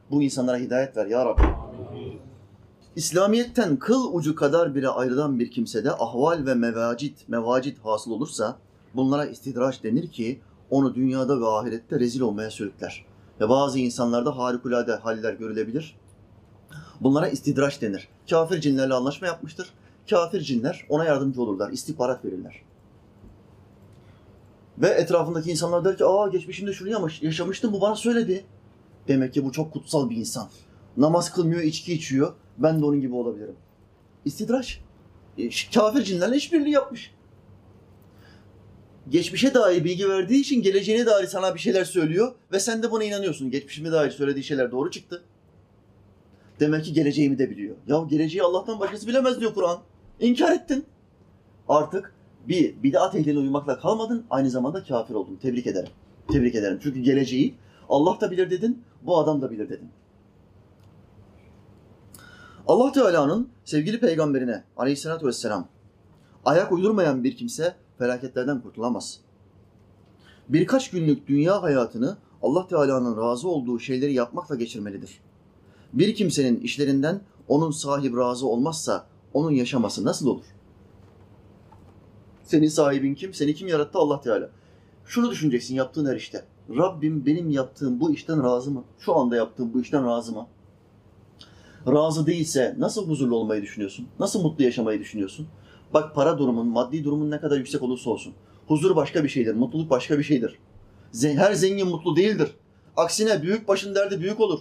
Bu insanlara hidayet ver ya Rabbi. İslamiyet'ten kıl ucu kadar bile ayrılan bir kimsede ahval ve mevacit hasıl olursa bunlara istidraç denir ki onu dünyada ve ahirette rezil olmaya sürükler. Ve bazı insanlarda harikulade haller görülebilir. Bunlara istidraç denir. Kafir cinlerle anlaşma yapmıştır. Kafir cinler ona yardımcı olurlar, istihbarat verirler. Ve etrafındaki insanlar der ki, geçmişimde şunu yaşamıştım, bu bana söyledi. Demek ki bu çok kutsal bir insan. Namaz kılmıyor, içki içiyor. Ben de onun gibi olabilirim. İstidraç. Kafir cinlerle işbirliği yapmış. Geçmişe dair bilgi verdiği için geleceğine dair sana bir şeyler söylüyor ve sen de buna inanıyorsun. Geçmişime dair söylediği şeyler doğru çıktı. Demek ki geleceğimi de biliyor. Ya geleceği Allah'tan başkası bilemez diyor Kur'an. İnkar ettin. Artık bir bid'at ehline uymakla kalmadın, aynı zamanda kafir oldun. Tebrik ederim. Tebrik ederim. Çünkü geleceği Allah da bilir dedin, bu adam da bilir dedin. Allah Teala'nın sevgili peygamberine aleyhissalatü vesselam ayak uydurmayan bir kimse felaketlerden kurtulamaz. Birkaç günlük dünya hayatını Allah Teala'nın razı olduğu şeyleri yapmakla geçirmelidir. Bir kimsenin işlerinden onun sahibi razı olmazsa onun yaşaması nasıl olur? Senin sahibin kim? Seni kim yarattı? Allah Teala. Şunu düşüneceksin yaptığın her işte. Rabbim benim yaptığım bu işten razı mı? Şu anda yaptığım bu işten razı mı? Razı değilse nasıl huzurlu olmayı düşünüyorsun? Nasıl mutlu yaşamayı düşünüyorsun? Bak para durumun, maddi durumun ne kadar yüksek olursa olsun. Huzur başka bir şeydir, mutluluk başka bir şeydir. Her zengin mutlu değildir. Aksine büyük başın derdi büyük olur.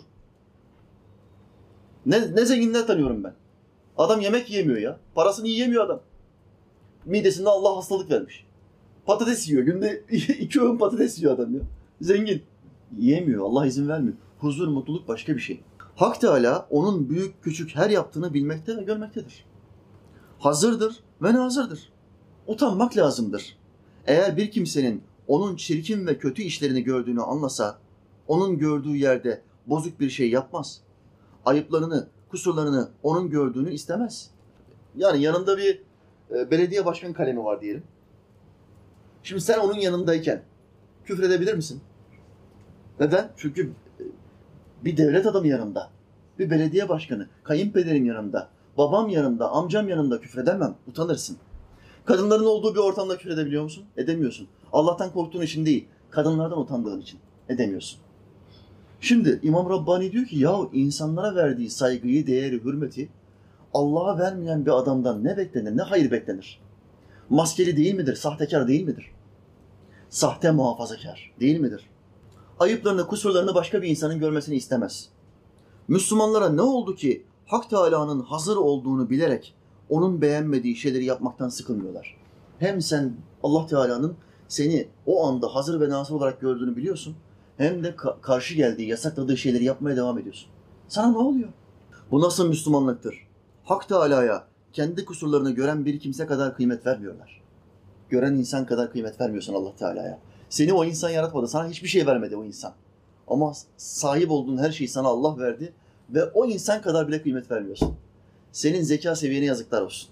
Ne zenginler tanıyorum ben. Adam yemek yiyemiyor ya. Parasını yiyemiyor adam. Midesinde Allah hastalık vermiş. Patates yiyor. Günde 2 öğün patates yiyor adam ya. Zengin. Yiyemiyor. Allah izin vermiyor. Huzur, mutluluk başka bir şey. Hak Teala onun büyük küçük her yaptığını bilmekte ve görmektedir. Hazırdır ve nazırdır. Utanmak lazımdır. Eğer bir kimsenin onun çirkin ve kötü işlerini gördüğünü anlasa, onun gördüğü yerde bozuk bir şey yapmaz. Ayıplarını, kusurlarını onun gördüğünü istemez. Yani yanında bir belediye başkan kalemi var diyelim. Şimdi sen onun yanındayken küfredebilir misin? Neden? Çünkü bir devlet adamı yanında, bir belediye başkanı, kayınpederim yanında, babam yanında, amcam yanında küfredemem, utanırsın. Kadınların olduğu bir ortamda küfredebiliyor musun? Edemiyorsun. Allah'tan korktuğun için değil, kadınlardan utandığın için edemiyorsun. Şimdi İmam Rabbani diyor ki, insanlara verdiği saygıyı, değeri, hürmeti Allah'a vermeyen bir adamdan ne beklenir, ne hayır beklenir? Maskeli değil midir, sahtekar değil midir? Sahte muhafazakar değil midir? Ayıplarını, kusurlarını başka bir insanın görmesini istemez. Müslümanlara ne oldu ki Hak Teâlâ'nın hazır olduğunu bilerek onun beğenmediği şeyleri yapmaktan sıkılmıyorlar. Hem sen Allah Teala'nın seni o anda hazır ve nasır olarak gördüğünü biliyorsun, hem de karşı geldiği, yasakladığı şeyleri yapmaya devam ediyorsun. Sana ne oluyor? Bu nasıl Müslümanlıktır? Hak Teala'ya kendi kusurlarını gören bir kimse kadar kıymet vermiyorlar. Gören insan kadar kıymet vermiyorsun Allah Teala'ya. Seni o insan yaratmadı, sana hiçbir şey vermedi o insan. Ama sahip olduğun her şeyi sana Allah verdi ve o insan kadar bile kıymet vermiyorsun. Senin zeka seviyene yazıklar olsun.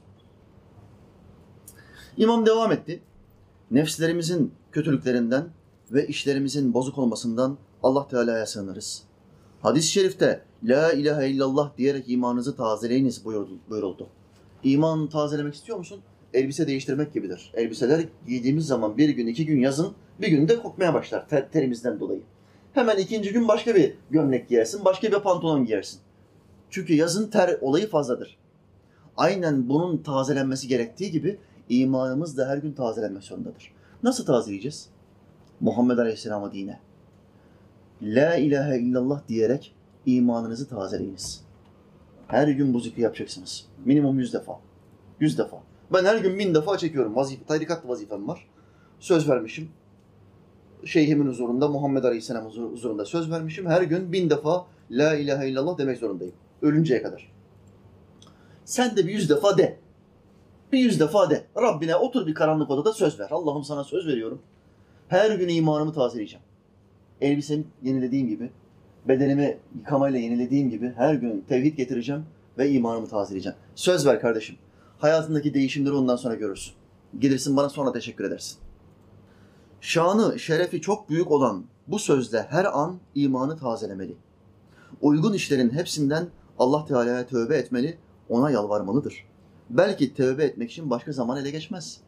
İmam devam etti. Nefslerimizin kötülüklerinden ve işlerimizin bozuk olmasından Allah Teala'ya sığınırız. Hadis-i şerifte La ilahe illallah diyerek imanınızı tazeleyiniz buyuruldu. İmanını tazelemek istiyor musun? Elbise değiştirmek gibidir. Elbiseler giydiğimiz zaman bir gün, 2 gün yazın, bir gün de kokmaya başlar terimizden dolayı. Hemen 2. gün başka bir gömlek giyersin, başka bir pantolon giyersin. Çünkü yazın ter olayı fazladır. Aynen bunun tazelenmesi gerektiği gibi imanımız da her gün tazelenmek zorundadır. Nasıl tazeleyeceğiz? Muhammed Aleyhisselam'a dine. La ilahe illallah diyerek imanınızı tazeleyiniz. Her gün bu zikri yapacaksınız. Minimum 100 defa. 100 defa. Ben her gün 1000 defa çekiyorum. Tarikat vazifem var. Söz vermişim. Şeyhimin huzurunda, Muhammed Aleyhisselam'ın huzurunda söz vermişim. Her gün 1000 defa La ilahe illallah demek zorundayım. Ölünceye kadar. Sen de bir 100 defa de. Bir 100 defa de. Rabbine otur bir karanlık odada söz ver. Allah'ım sana söz veriyorum. Her gün imanımı tazeleyeceğim. Elbisemi yenilediğim gibi, bedenimi yıkamayla yenilediğim gibi her gün tevhid getireceğim ve imanımı tazeleyeceğim. Söz ver kardeşim. Hayatındaki değişimleri ondan sonra görürsün. Gelirsin bana sonra teşekkür edersin. Şanı, şerefi çok büyük olan bu sözle her an imanı tazelemeli. Uygun işlerin hepsinden Allah Teala'ya tövbe etmeli, ona yalvarmalıdır. Belki tövbe etmek için başka zaman ele geçmez.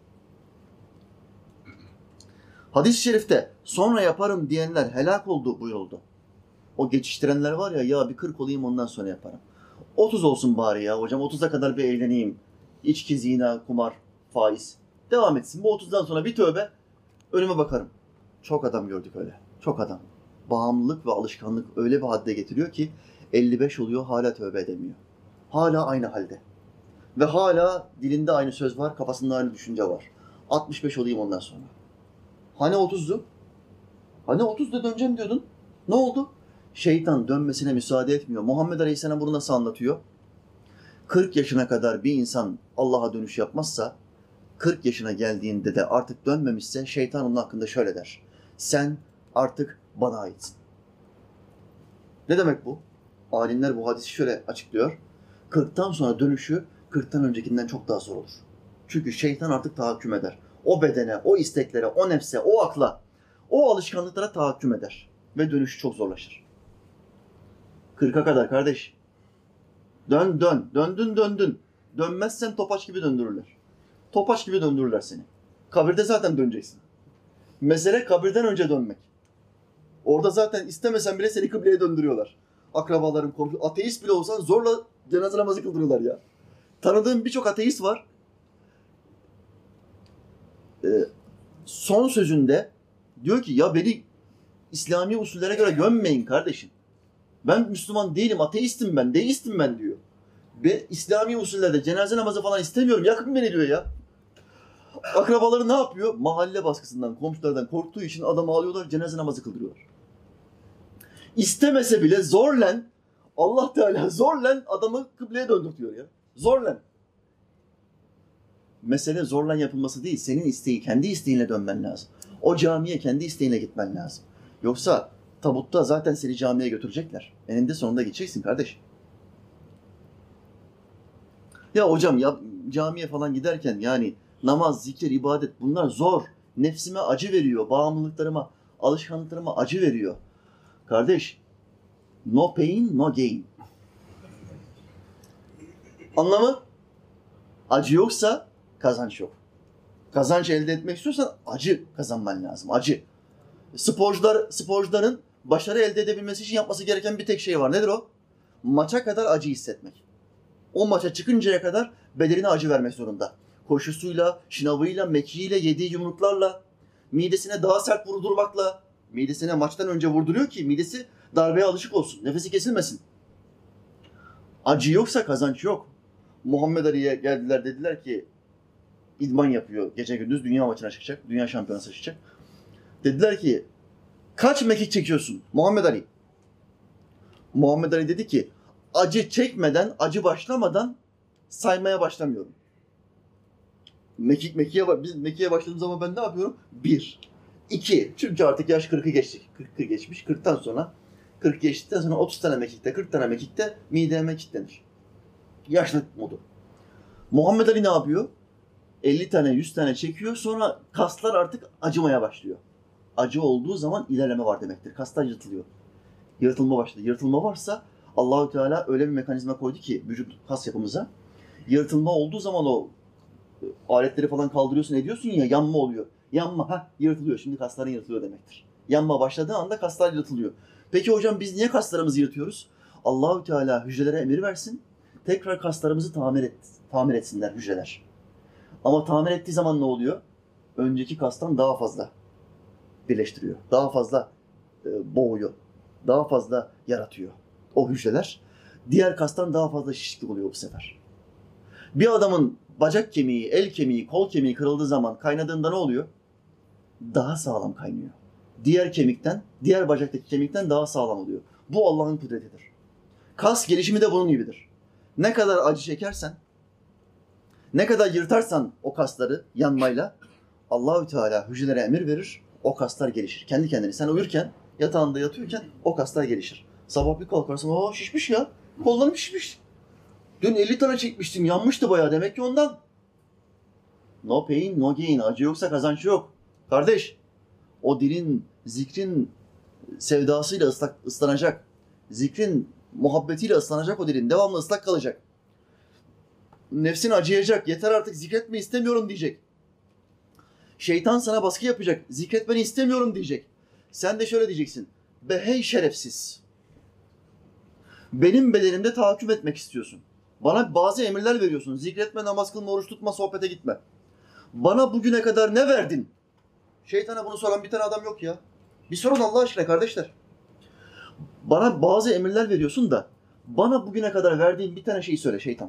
Hadis-i şerifte sonra yaparım diyenler helak oldu buyuruldu. O geçiştirenler var ya bir 40 olayım ondan sonra yaparım. 30 olsun bari ya hocam 30'a kadar bir eğleneyim. İçki, zina, kumar, faiz. Devam etsin. Bu 30'dan sonra bir tövbe önüme bakarım. Çok adam gördük öyle. Çok adam. Bağımlılık ve alışkanlık öyle bir hadde getiriyor ki 55 oluyor hala tövbe edemiyor. Hala aynı halde. Ve hala dilinde aynı söz var, kafasında aynı düşünce var. 65 olayım ondan sonra. Hani 30'du? Hani 30'da döneceğim diyordun. Ne oldu? Şeytan dönmesine müsaade etmiyor. Muhammed Aleyhisselam bunu nasıl anlatıyor? 40 yaşına kadar bir insan Allah'a dönüş yapmazsa, 40 yaşına geldiğinde de artık dönmemişse şeytan onun hakkında şöyle der. Sen artık bana aitsin. Ne demek bu? Alimler bu hadisi şöyle açıklıyor. 40'tan sonra dönüşü 40'tan öncekinden çok daha zor olur. Çünkü şeytan artık tahakküm eder. O bedene, o isteklere, o nefse, o akla, o alışkanlıklara tahakküm eder. Ve dönüşü çok zorlaşır. 40'a kadar kardeş. Dön. Döndün. Dönmezsen topaç gibi döndürürler. Topaç gibi döndürürler seni. Kabirde zaten döneceksin. Mesele kabirden önce dönmek. Orada zaten istemesen bile seni kıbleye döndürüyorlar. Akrabaların, komşu, ateist bile olsan zorla cenaze namazı kıldırıyorlar ya. Tanıdığım birçok ateist var. Son sözünde diyor ki ya beni İslami usullere göre gömmeyin kardeşim. Ben Müslüman değilim, ateistim ben, deistim ben diyor. Ve İslami usullerde cenaze namazı falan istemiyorum, yakın beni diyor ya. Akrabaları ne yapıyor? Mahalle baskısından, komşulardan korktuğu için adamı alıyorlar, cenaze namazı kıldırıyorlar. İstemese bile zorlen, Allah Teala zorlen adamı kıbleye döndürtüyor ya. Zorlen. Mesele zorlan yapılması değil, senin isteği, kendi isteğinle dönmen lazım. O camiye kendi isteğine gitmen lazım. Yoksa tabutta zaten seni camiye götürecekler. Eninde sonunda gideceksin kardeş. Ya hocam ya camiye falan giderken yani namaz, zikir, ibadet bunlar zor. Nefsime acı veriyor, bağımlılıklarıma, alışkanlıklarıma acı veriyor. Kardeş, no pain, no gain. Anlamı? Acı yoksa kazanç yok. Kazanç elde etmek istiyorsan acı kazanman lazım, acı. Sporcuların başarı elde edebilmesi için yapması gereken bir tek şey var. Nedir o? Maça kadar acı hissetmek. O maça çıkıncaya kadar bedenine acı vermek zorunda. Koşusuyla, şınavıyla, mekiğiyle, yediği yumruklarla, midesine daha sert vurdurmakla, midesine maçtan önce vurduruyor ki midesi darbeye alışık olsun, nefesi kesilmesin. Acı yoksa kazanç yok. Muhammed Ali'ye geldiler dediler ki idman yapıyor gece gündüz dünya maçına çıkacak, dünya şampiyonası çıkacak. Dediler ki kaç mekik çekiyorsun Muhammed Ali? Muhammed Ali dedi ki acı çekmeden, acı başlamadan saymaya başlamıyorum. Biz mekiğe başladığım zaman ben ne yapıyorum? 1, 2. Çünkü artık yaş 40'ı geçti. 40'ı geçmiş. 40'tan sonra 40 geçtikten sonra 30 tane mekikte, 40 tane mekikte mideme kilitlenir. Yaşlılık modu. Muhammed Ali ne yapıyor? 50 tane, 100 tane çekiyor. Sonra kaslar artık acımaya başlıyor. Acı olduğu zaman ilerleme var demektir. Kaslar yırtılıyor. Yırtılma başladı. Yırtılma varsa Allahü Teala öyle bir mekanizma koydu ki vücut kas yapımıza. Yırtılma olduğu zaman o aletleri falan kaldırıyorsun ediyorsun ya yanma oluyor. Yanma yırtılıyor. Şimdi kasların yırtılıyor demektir. Yanma başladığı anda kaslar yırtılıyor. Peki hocam biz niye kaslarımızı yırtıyoruz? Allahü Teala hücrelere emir versin. Tekrar kaslarımızı tamir etsinler hücreler. Ama tamir ettiği zaman ne oluyor? Önceki kastan daha fazla birleştiriyor. Daha fazla boğuyor. Daha fazla yaratıyor. O hücreler diğer kastan daha fazla şişiklik oluyor bu sefer. Bir adamın bacak kemiği, el kemiği, kol kemiği kırıldığı zaman kaynadığında ne oluyor? Daha sağlam kaynıyor. Diğer bacaktaki kemikten daha sağlam oluyor. Bu Allah'ın kudretidir. Kas gelişimi de bunun gibidir. Ne kadar acı çekersen, ne kadar yırtarsan o kasları yanmayla Allahü Teala hücrelere emir verir, o kaslar gelişir. Kendi kendine sen uyurken, yatağında yatıyorken o kaslar gelişir. Sabah bir kalkarsın, şişmiş ya, kollarım şişmiş. Dün 50 tane çekmiştim, yanmıştı bayağı demek ki ondan. No pain, no gain. Acı yoksa kazanç yok. Kardeş, o dilin, zikrin sevdasıyla ıslanacak. Zikrin Muhabbetiyle ıslanacak o dilin. Devamlı ıslak kalacak. Nefsin acıyacak. Yeter artık zikretme istemiyorum diyecek. Şeytan sana baskı yapacak. Zikretmeni istemiyorum diyecek. Sen de şöyle diyeceksin. Be hey şerefsiz. Benim bedenimde tahakküm etmek istiyorsun. Bana bazı emirler veriyorsun. Zikretme, namaz kılma, oruç tutma, sohbete gitme. Bana bugüne kadar ne verdin? Şeytana bunu soran bir tane adam yok ya. Bir sorun Allah aşkına kardeşler. Bana bazı emirler veriyorsun da bana bugüne kadar verdiğin bir tane şeyi söyle şeytan.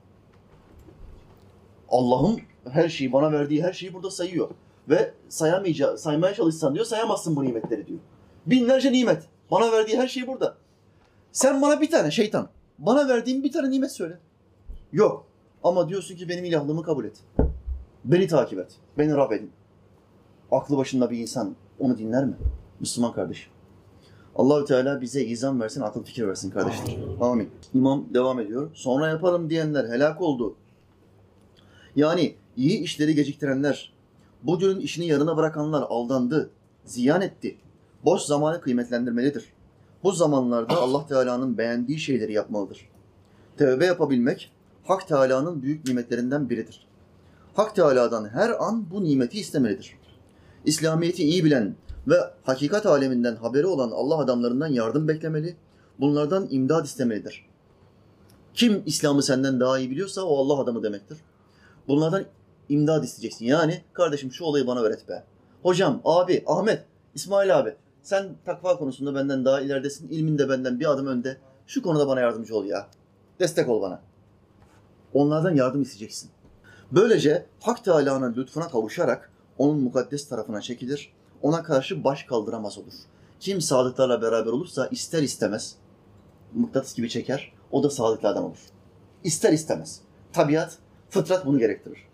Allah'ın her şeyi, bana verdiği her şeyi burada sayıyor. Ve saymaya çalışsan diyor, sayamazsın bu nimetleri diyor. Binlerce nimet. Bana verdiği her şey burada. Sen bana bir tane şeytan, bana verdiğin bir tane nimet söyle. Yok. Ama diyorsun ki benim ilahlığımı kabul et. Beni takip et. Beni Rab edin. Aklı başında bir insan onu dinler mi? Müslüman kardeşim. Allahü Teala bize izan versin, akıl fikir versin kardeşler. Amin. İmam devam ediyor. Sonra yaparım diyenler helak oldu. Yani iyi işleri geciktirenler, bugünün işini yarına bırakanlar aldandı, ziyan etti. Boş zamanı kıymetlendirmelidir. Bu zamanlarda Allah Teala'nın beğendiği şeyleri yapmalıdır. Tevbe yapabilmek, Hak Teala'nın büyük nimetlerinden biridir. Hak Teala'dan her an bu nimeti istemelidir. İslamiyet'i iyi bilen ve hakikat aleminden haberi olan Allah adamlarından yardım beklemeli, bunlardan imdad istemelidir. Kim İslam'ı senden daha iyi biliyorsa o Allah adamı demektir. Bunlardan imdad isteyeceksin. Yani kardeşim şu olayı bana öğret be. Hocam, abi, Ahmet, İsmail abi sen takva konusunda benden daha ileridesin. İlmin de benden bir adım önde. Şu konuda bana yardımcı ol ya. Destek ol bana. Onlardan yardım isteyeceksin. Böylece Hak Teala'nın lütfuna kavuşarak onun mukaddes tarafına çekilir. Ona karşı baş kaldıramaz olur. Kim sadıklarla beraber olursa ister istemez mıknatıs gibi çeker. O da sadıklı adam olur. İster istemez. Tabiat, fıtrat bunu gerektirir.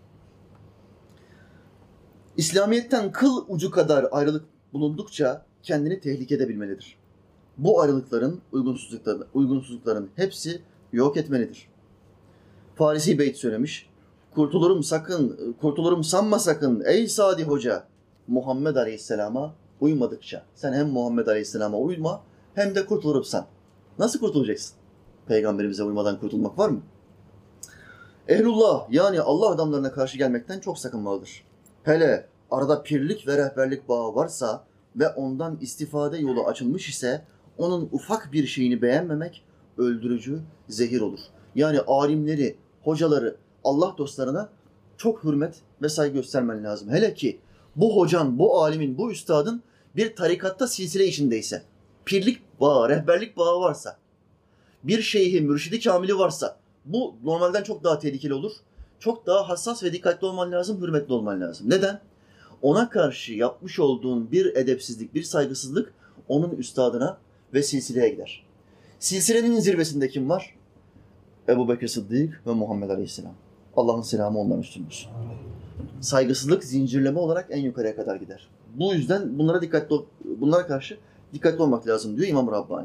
İslamiyet'ten kıl ucu kadar ayrılık bulundukça kendini tehlikede bilmelidir. Bu ayrılıkların, uygunsuzlukların hepsi yok etmelidir. Farisi Beyt söylemiş. Kurtulurum sanma sakın ey Sadi Hoca. Muhammed Aleyhisselam'a uymadıkça. Sen hem Muhammed Aleyhisselam'a uyma hem de kurtulurum san. Nasıl kurtulacaksın? Peygamberimize uymadan kurtulmak var mı? Ehlullah yani Allah adamlarına karşı gelmekten çok sakınmalıdır. Hele arada pirlik ve rehberlik bağı varsa ve ondan istifade yolu açılmış ise onun ufak bir şeyini beğenmemek öldürücü zehir olur. Yani alimleri, hocaları, Allah dostlarına çok hürmet ve saygı göstermen lazım. Hele ki bu hocan, bu alimin, bu üstadın bir tarikatta silsile içindeyse, pirlik bağı, rehberlik bağı varsa, bir şeyhi, mürşidi kamili varsa bu normalden çok daha tehlikeli olur. Çok daha hassas ve dikkatli olman lazım, hürmetli olman lazım. Neden? Ona karşı yapmış olduğun bir edepsizlik, bir saygısızlık onun üstadına ve silsileye gider. Silsilenin zirvesinde kim var? Ebu Bekir Sıddık ve Muhammed Aleyhisselam. Allah'ın selamı onların üstüne olsun. Saygısızlık zincirleme olarak en yukarıya kadar gider. Bu yüzden bunlara karşı dikkatli olmak lazım diyor İmam Rabbani.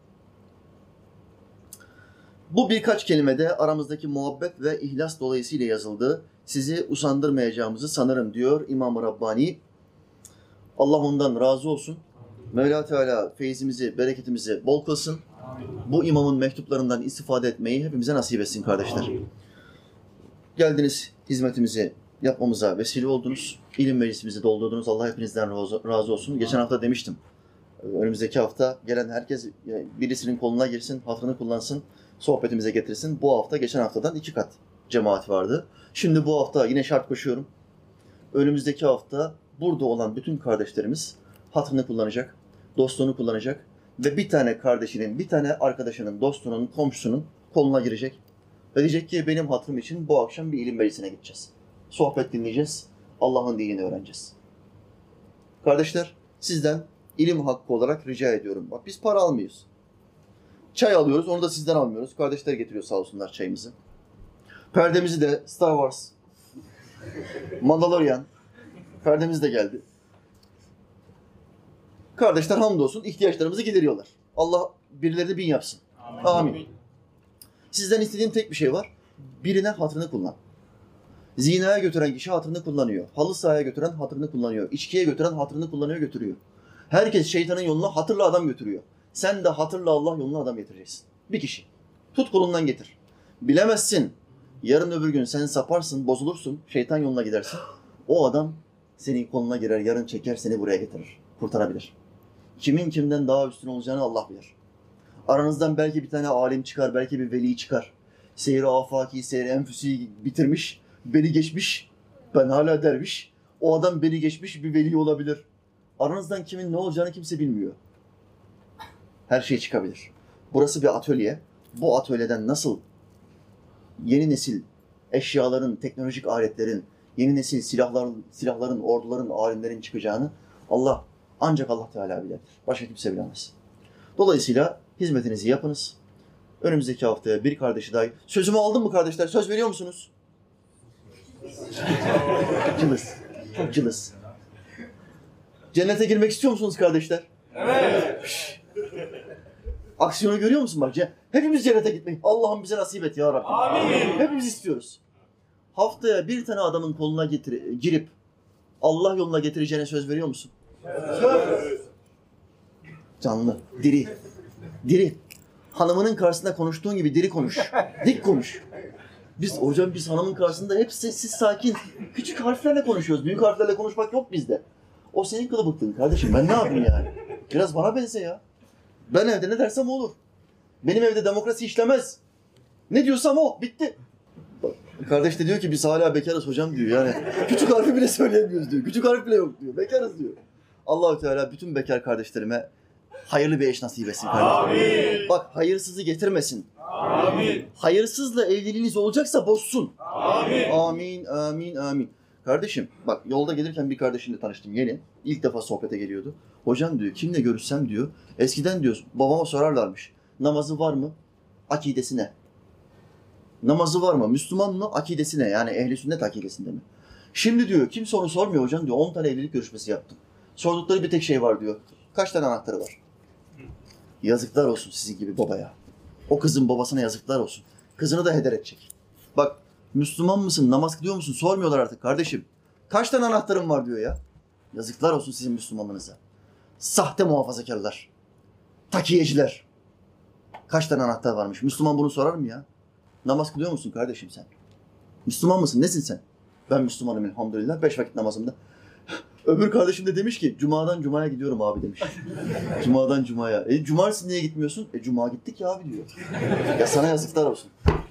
Bu birkaç kelimede aramızdaki muhabbet ve ihlas dolayısıyla yazıldı. Sizi usandırmayacağımızı sanırım diyor İmam Rabbani. Allah ondan razı olsun. Mevla Teala feyzimizi, bereketimizi bol kılsın. Bu imamın mektuplarından istifade etmeyi hepimize nasip etsin kardeşler. Geldiniz, hizmetimizi yapmamıza vesile oldunuz. İlim meclisimizi doldurdunuz. Allah hepinizden razı olsun. Geçen hafta demiştim. Önümüzdeki hafta gelen herkes birisinin koluna girsin, hatırını kullansın, sohbetimize getirsin. Bu hafta geçen haftadan 2 kat cemaat vardı. Şimdi bu hafta yine şart koşuyorum. Önümüzdeki hafta burada olan bütün kardeşlerimiz hatırını kullanacak, dostluğunu kullanacak ve bir tane kardeşinin, bir tane arkadaşının, dostunun, komşusunun koluna girecek. Ve diyecek ki benim hatırım için bu akşam bir ilim meclisine gideceğiz. Sohbet dinleyeceğiz, Allah'ın dinini öğreneceğiz. Kardeşler, sizden ilim hakkı olarak rica ediyorum. Bak biz para almıyoruz. Çay alıyoruz, onu da sizden almıyoruz. Kardeşler getiriyor sağ olsunlar çayımızı. Perdemizi de Star Wars, Mandalorian, perdemiz de geldi. Kardeşler hamdolsun ihtiyaçlarımızı gideriyorlar. Allah birileri bin yapsın. Amin. Sizden istediğim tek bir şey var. Birine hatırını kullan. Zinaya götüren kişi hatırını kullanıyor. Halı sahaya götüren hatırını kullanıyor. İçkiye götüren hatırını kullanıyor, götürüyor. Herkes şeytanın yoluna hatırlı adam götürüyor. Sen de hatırla Allah yoluna adam getireceksin. Bir kişi. Tut kolundan getir. Bilemezsin. Yarın öbür gün sen saparsın, bozulursun, şeytan yoluna gidersin. O adam senin koluna girer, yarın çeker, seni buraya getirir. Kurtarabilir. Kimin kimden daha üstün olacağını Allah bilir. Aranızdan belki bir tane alim çıkar, belki bir veli çıkar. Seyri afaki, seyri enfüsi bitirmiş, beni geçmiş. Ben hala derviş. O adam beni geçmiş bir veli olabilir. Aranızdan kimin ne olacağını kimse bilmiyor. Her şey çıkabilir. Burası bir atölye. Bu atölyeden nasıl yeni nesil eşyaların, teknolojik aletlerin, yeni nesil silahların, orduların, alimlerin çıkacağını ancak Allah Teala bilir. Başka kimse bilemez. Dolayısıyla hizmetinizi yapınız. Önümüzdeki haftaya bir kardeşi daha... Sözümü aldın mı kardeşler? Söz veriyor musunuz? Cılız. Çok cılız. Cennete girmek istiyor musunuz kardeşler? Evet. Aksiyonu görüyor musun bak? Hepimiz cennete gitmek. Allah'ım bize nasip et ya Rabbi. Amin. Hepimiz istiyoruz. Haftaya bir tane adamın koluna girip Allah yoluna getireceğine söz veriyor musun? Söz. Canlı, diri. Diri. Hanımının karşısında konuştuğun gibi diri konuş. Dik konuş. Biz hanımın karşısında hep sessiz, sakin, küçük harflerle konuşuyoruz. Büyük harflerle konuşmak yok bizde. O senin kılıbıklığın kardeşim. Ben ne yapayım yani? Biraz bana benze ya. Ben evde ne dersem olur. Benim evde demokrasi işlemez. Ne diyorsam o. Bitti. Kardeş de diyor ki biz hala bekarız hocam diyor. Yani küçük harfi bile söyleyemiyoruz diyor. Küçük harf bile yok diyor. Bekarız diyor. Allah-u Teala bütün bekar kardeşlerime hayırlı bir eş nasip etsin kardeşim. Amin. Bak hayırsızı getirmesin. Amin. Hayırsızla evliliğiniz olacaksa bozsun. Amin. Amin, amin, amin. Kardeşim bak yolda gelirken bir kardeşimle tanıştım yeni. İlk defa sohbete geliyordu. Hocam diyor kimle görüşsem diyor. Eskiden diyor babama sorarlarmış. Namazı var mı? Akidesi ne? Namazı var mı? Müslüman mı? Akidesi ne? Yani ehli sünnet akidesinde mi? Şimdi diyor kimse onu sormuyor hocam diyor. 10 tane evlilik görüşmesi yaptım. Sordukları bir tek şey var diyor. Kaç tane anahtarı var? Yazıklar olsun sizin gibi babaya. O kızın babasına yazıklar olsun. Kızını da heder edecek. Bak Müslüman mısın, namaz kılıyor musun sormuyorlar artık kardeşim. Kaç tane anahtarın var diyor ya. Yazıklar olsun sizin Müslümanlığınıza. Sahte muhafazakarlar. Takiyeciler. Kaç tane anahtar varmış? Müslüman bunu sorar mı ya? Namaz kılıyor musun kardeşim sen? Müslüman mısın? Nesin sen? Ben Müslümanım elhamdülillah. 5 vakit namazımda. Öbür kardeşim de demiş ki Cuma'dan Cuma'ya gidiyorum abi demiş. Cuma'dan Cuma'ya. Cumartesi niye gitmiyorsun? Cuma gittik ya abi diyor. Ya sana yazıklar olsun.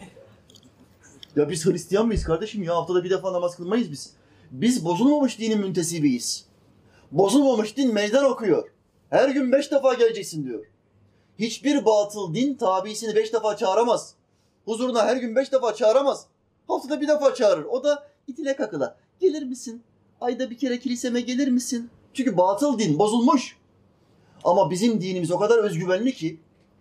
Ya biz Hristiyan mıyız kardeşim ya? Haftada bir defa namaz kılmayız biz. Biz bozulmamış dinin müntesibiyiz. Bozulmamış din meydan okuyor. Her gün 5 defa geleceksin diyor. Hiçbir batıl din tabisini 5 defa çağıramaz. Huzuruna her gün 5 defa çağıramaz. Haftada bir defa çağırır. O da itile kakıla. Gelir misin? Ayda bir kere kiliseme gelir misin? Çünkü batıl din bozulmuş. Ama bizim dinimiz o kadar özgüvenli ki,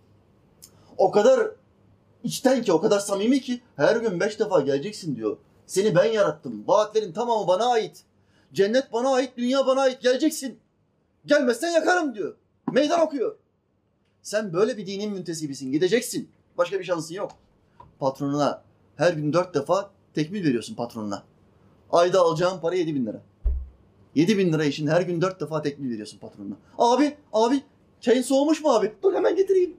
o kadar içten ki, o kadar samimi ki her gün 5 defa geleceksin diyor. Seni ben yarattım. Vaatlerin tamamı bana ait. Cennet bana ait, dünya bana ait. Geleceksin. Gelmezsen yakarım diyor. Meydan okuyor. Sen böyle bir dinin müntesibisin. Gideceksin. Başka bir şansın yok. Patronuna her gün 4 defa tekmil veriyorsun patronuna. Ayda alacağın para 7.000 lira. 7.000 lira için her gün 4 defa tekmil veriyorsun patronuna. Abi çayın soğumuş mu abi? Dur hemen getireyim.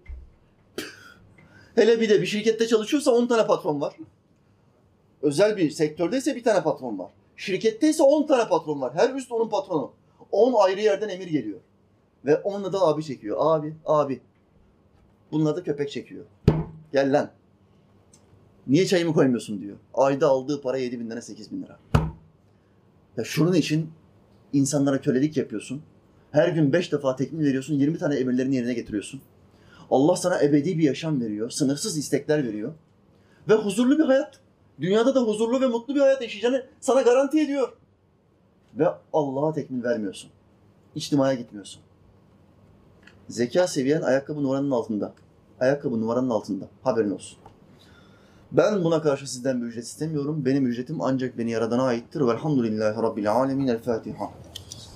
Hele bir de bir şirkette çalışıyorsa 10 tane patron var. Özel bir sektördeyse bir tane patron var. Şirketteyse 10 tane patron var. Her üst onun patronu. 10 ayrı yerden emir geliyor. Ve onunla da abi çekiyor. Abi. Bununla da köpek çekiyor. Gel lan. Niye çayımı koymuyorsun diyor. Ayda aldığı para 7.000 lira 8.000 lira. Ya şunun için insanlara kölelik yapıyorsun. Her gün 5 defa tekmil veriyorsun. 20 tane emirlerini yerine getiriyorsun. Allah sana ebedi bir yaşam veriyor. Sınırsız istekler veriyor. Ve huzurlu bir hayat. Dünyada da huzurlu ve mutlu bir hayat yaşayacağını sana garanti ediyor. Ve Allah'a tekmil vermiyorsun. İçtimaya gitmiyorsun. Zeka seviyen ayakkabı numaranın altında. Ayakkabı numaranın altında. Haberin olsun. Ben buna karşı sizden bir ücret istemiyorum. Benim ücretim ancak beni Yaradan'a aittir. Velhamdülillahi Rabbil alemin. El Fatiha.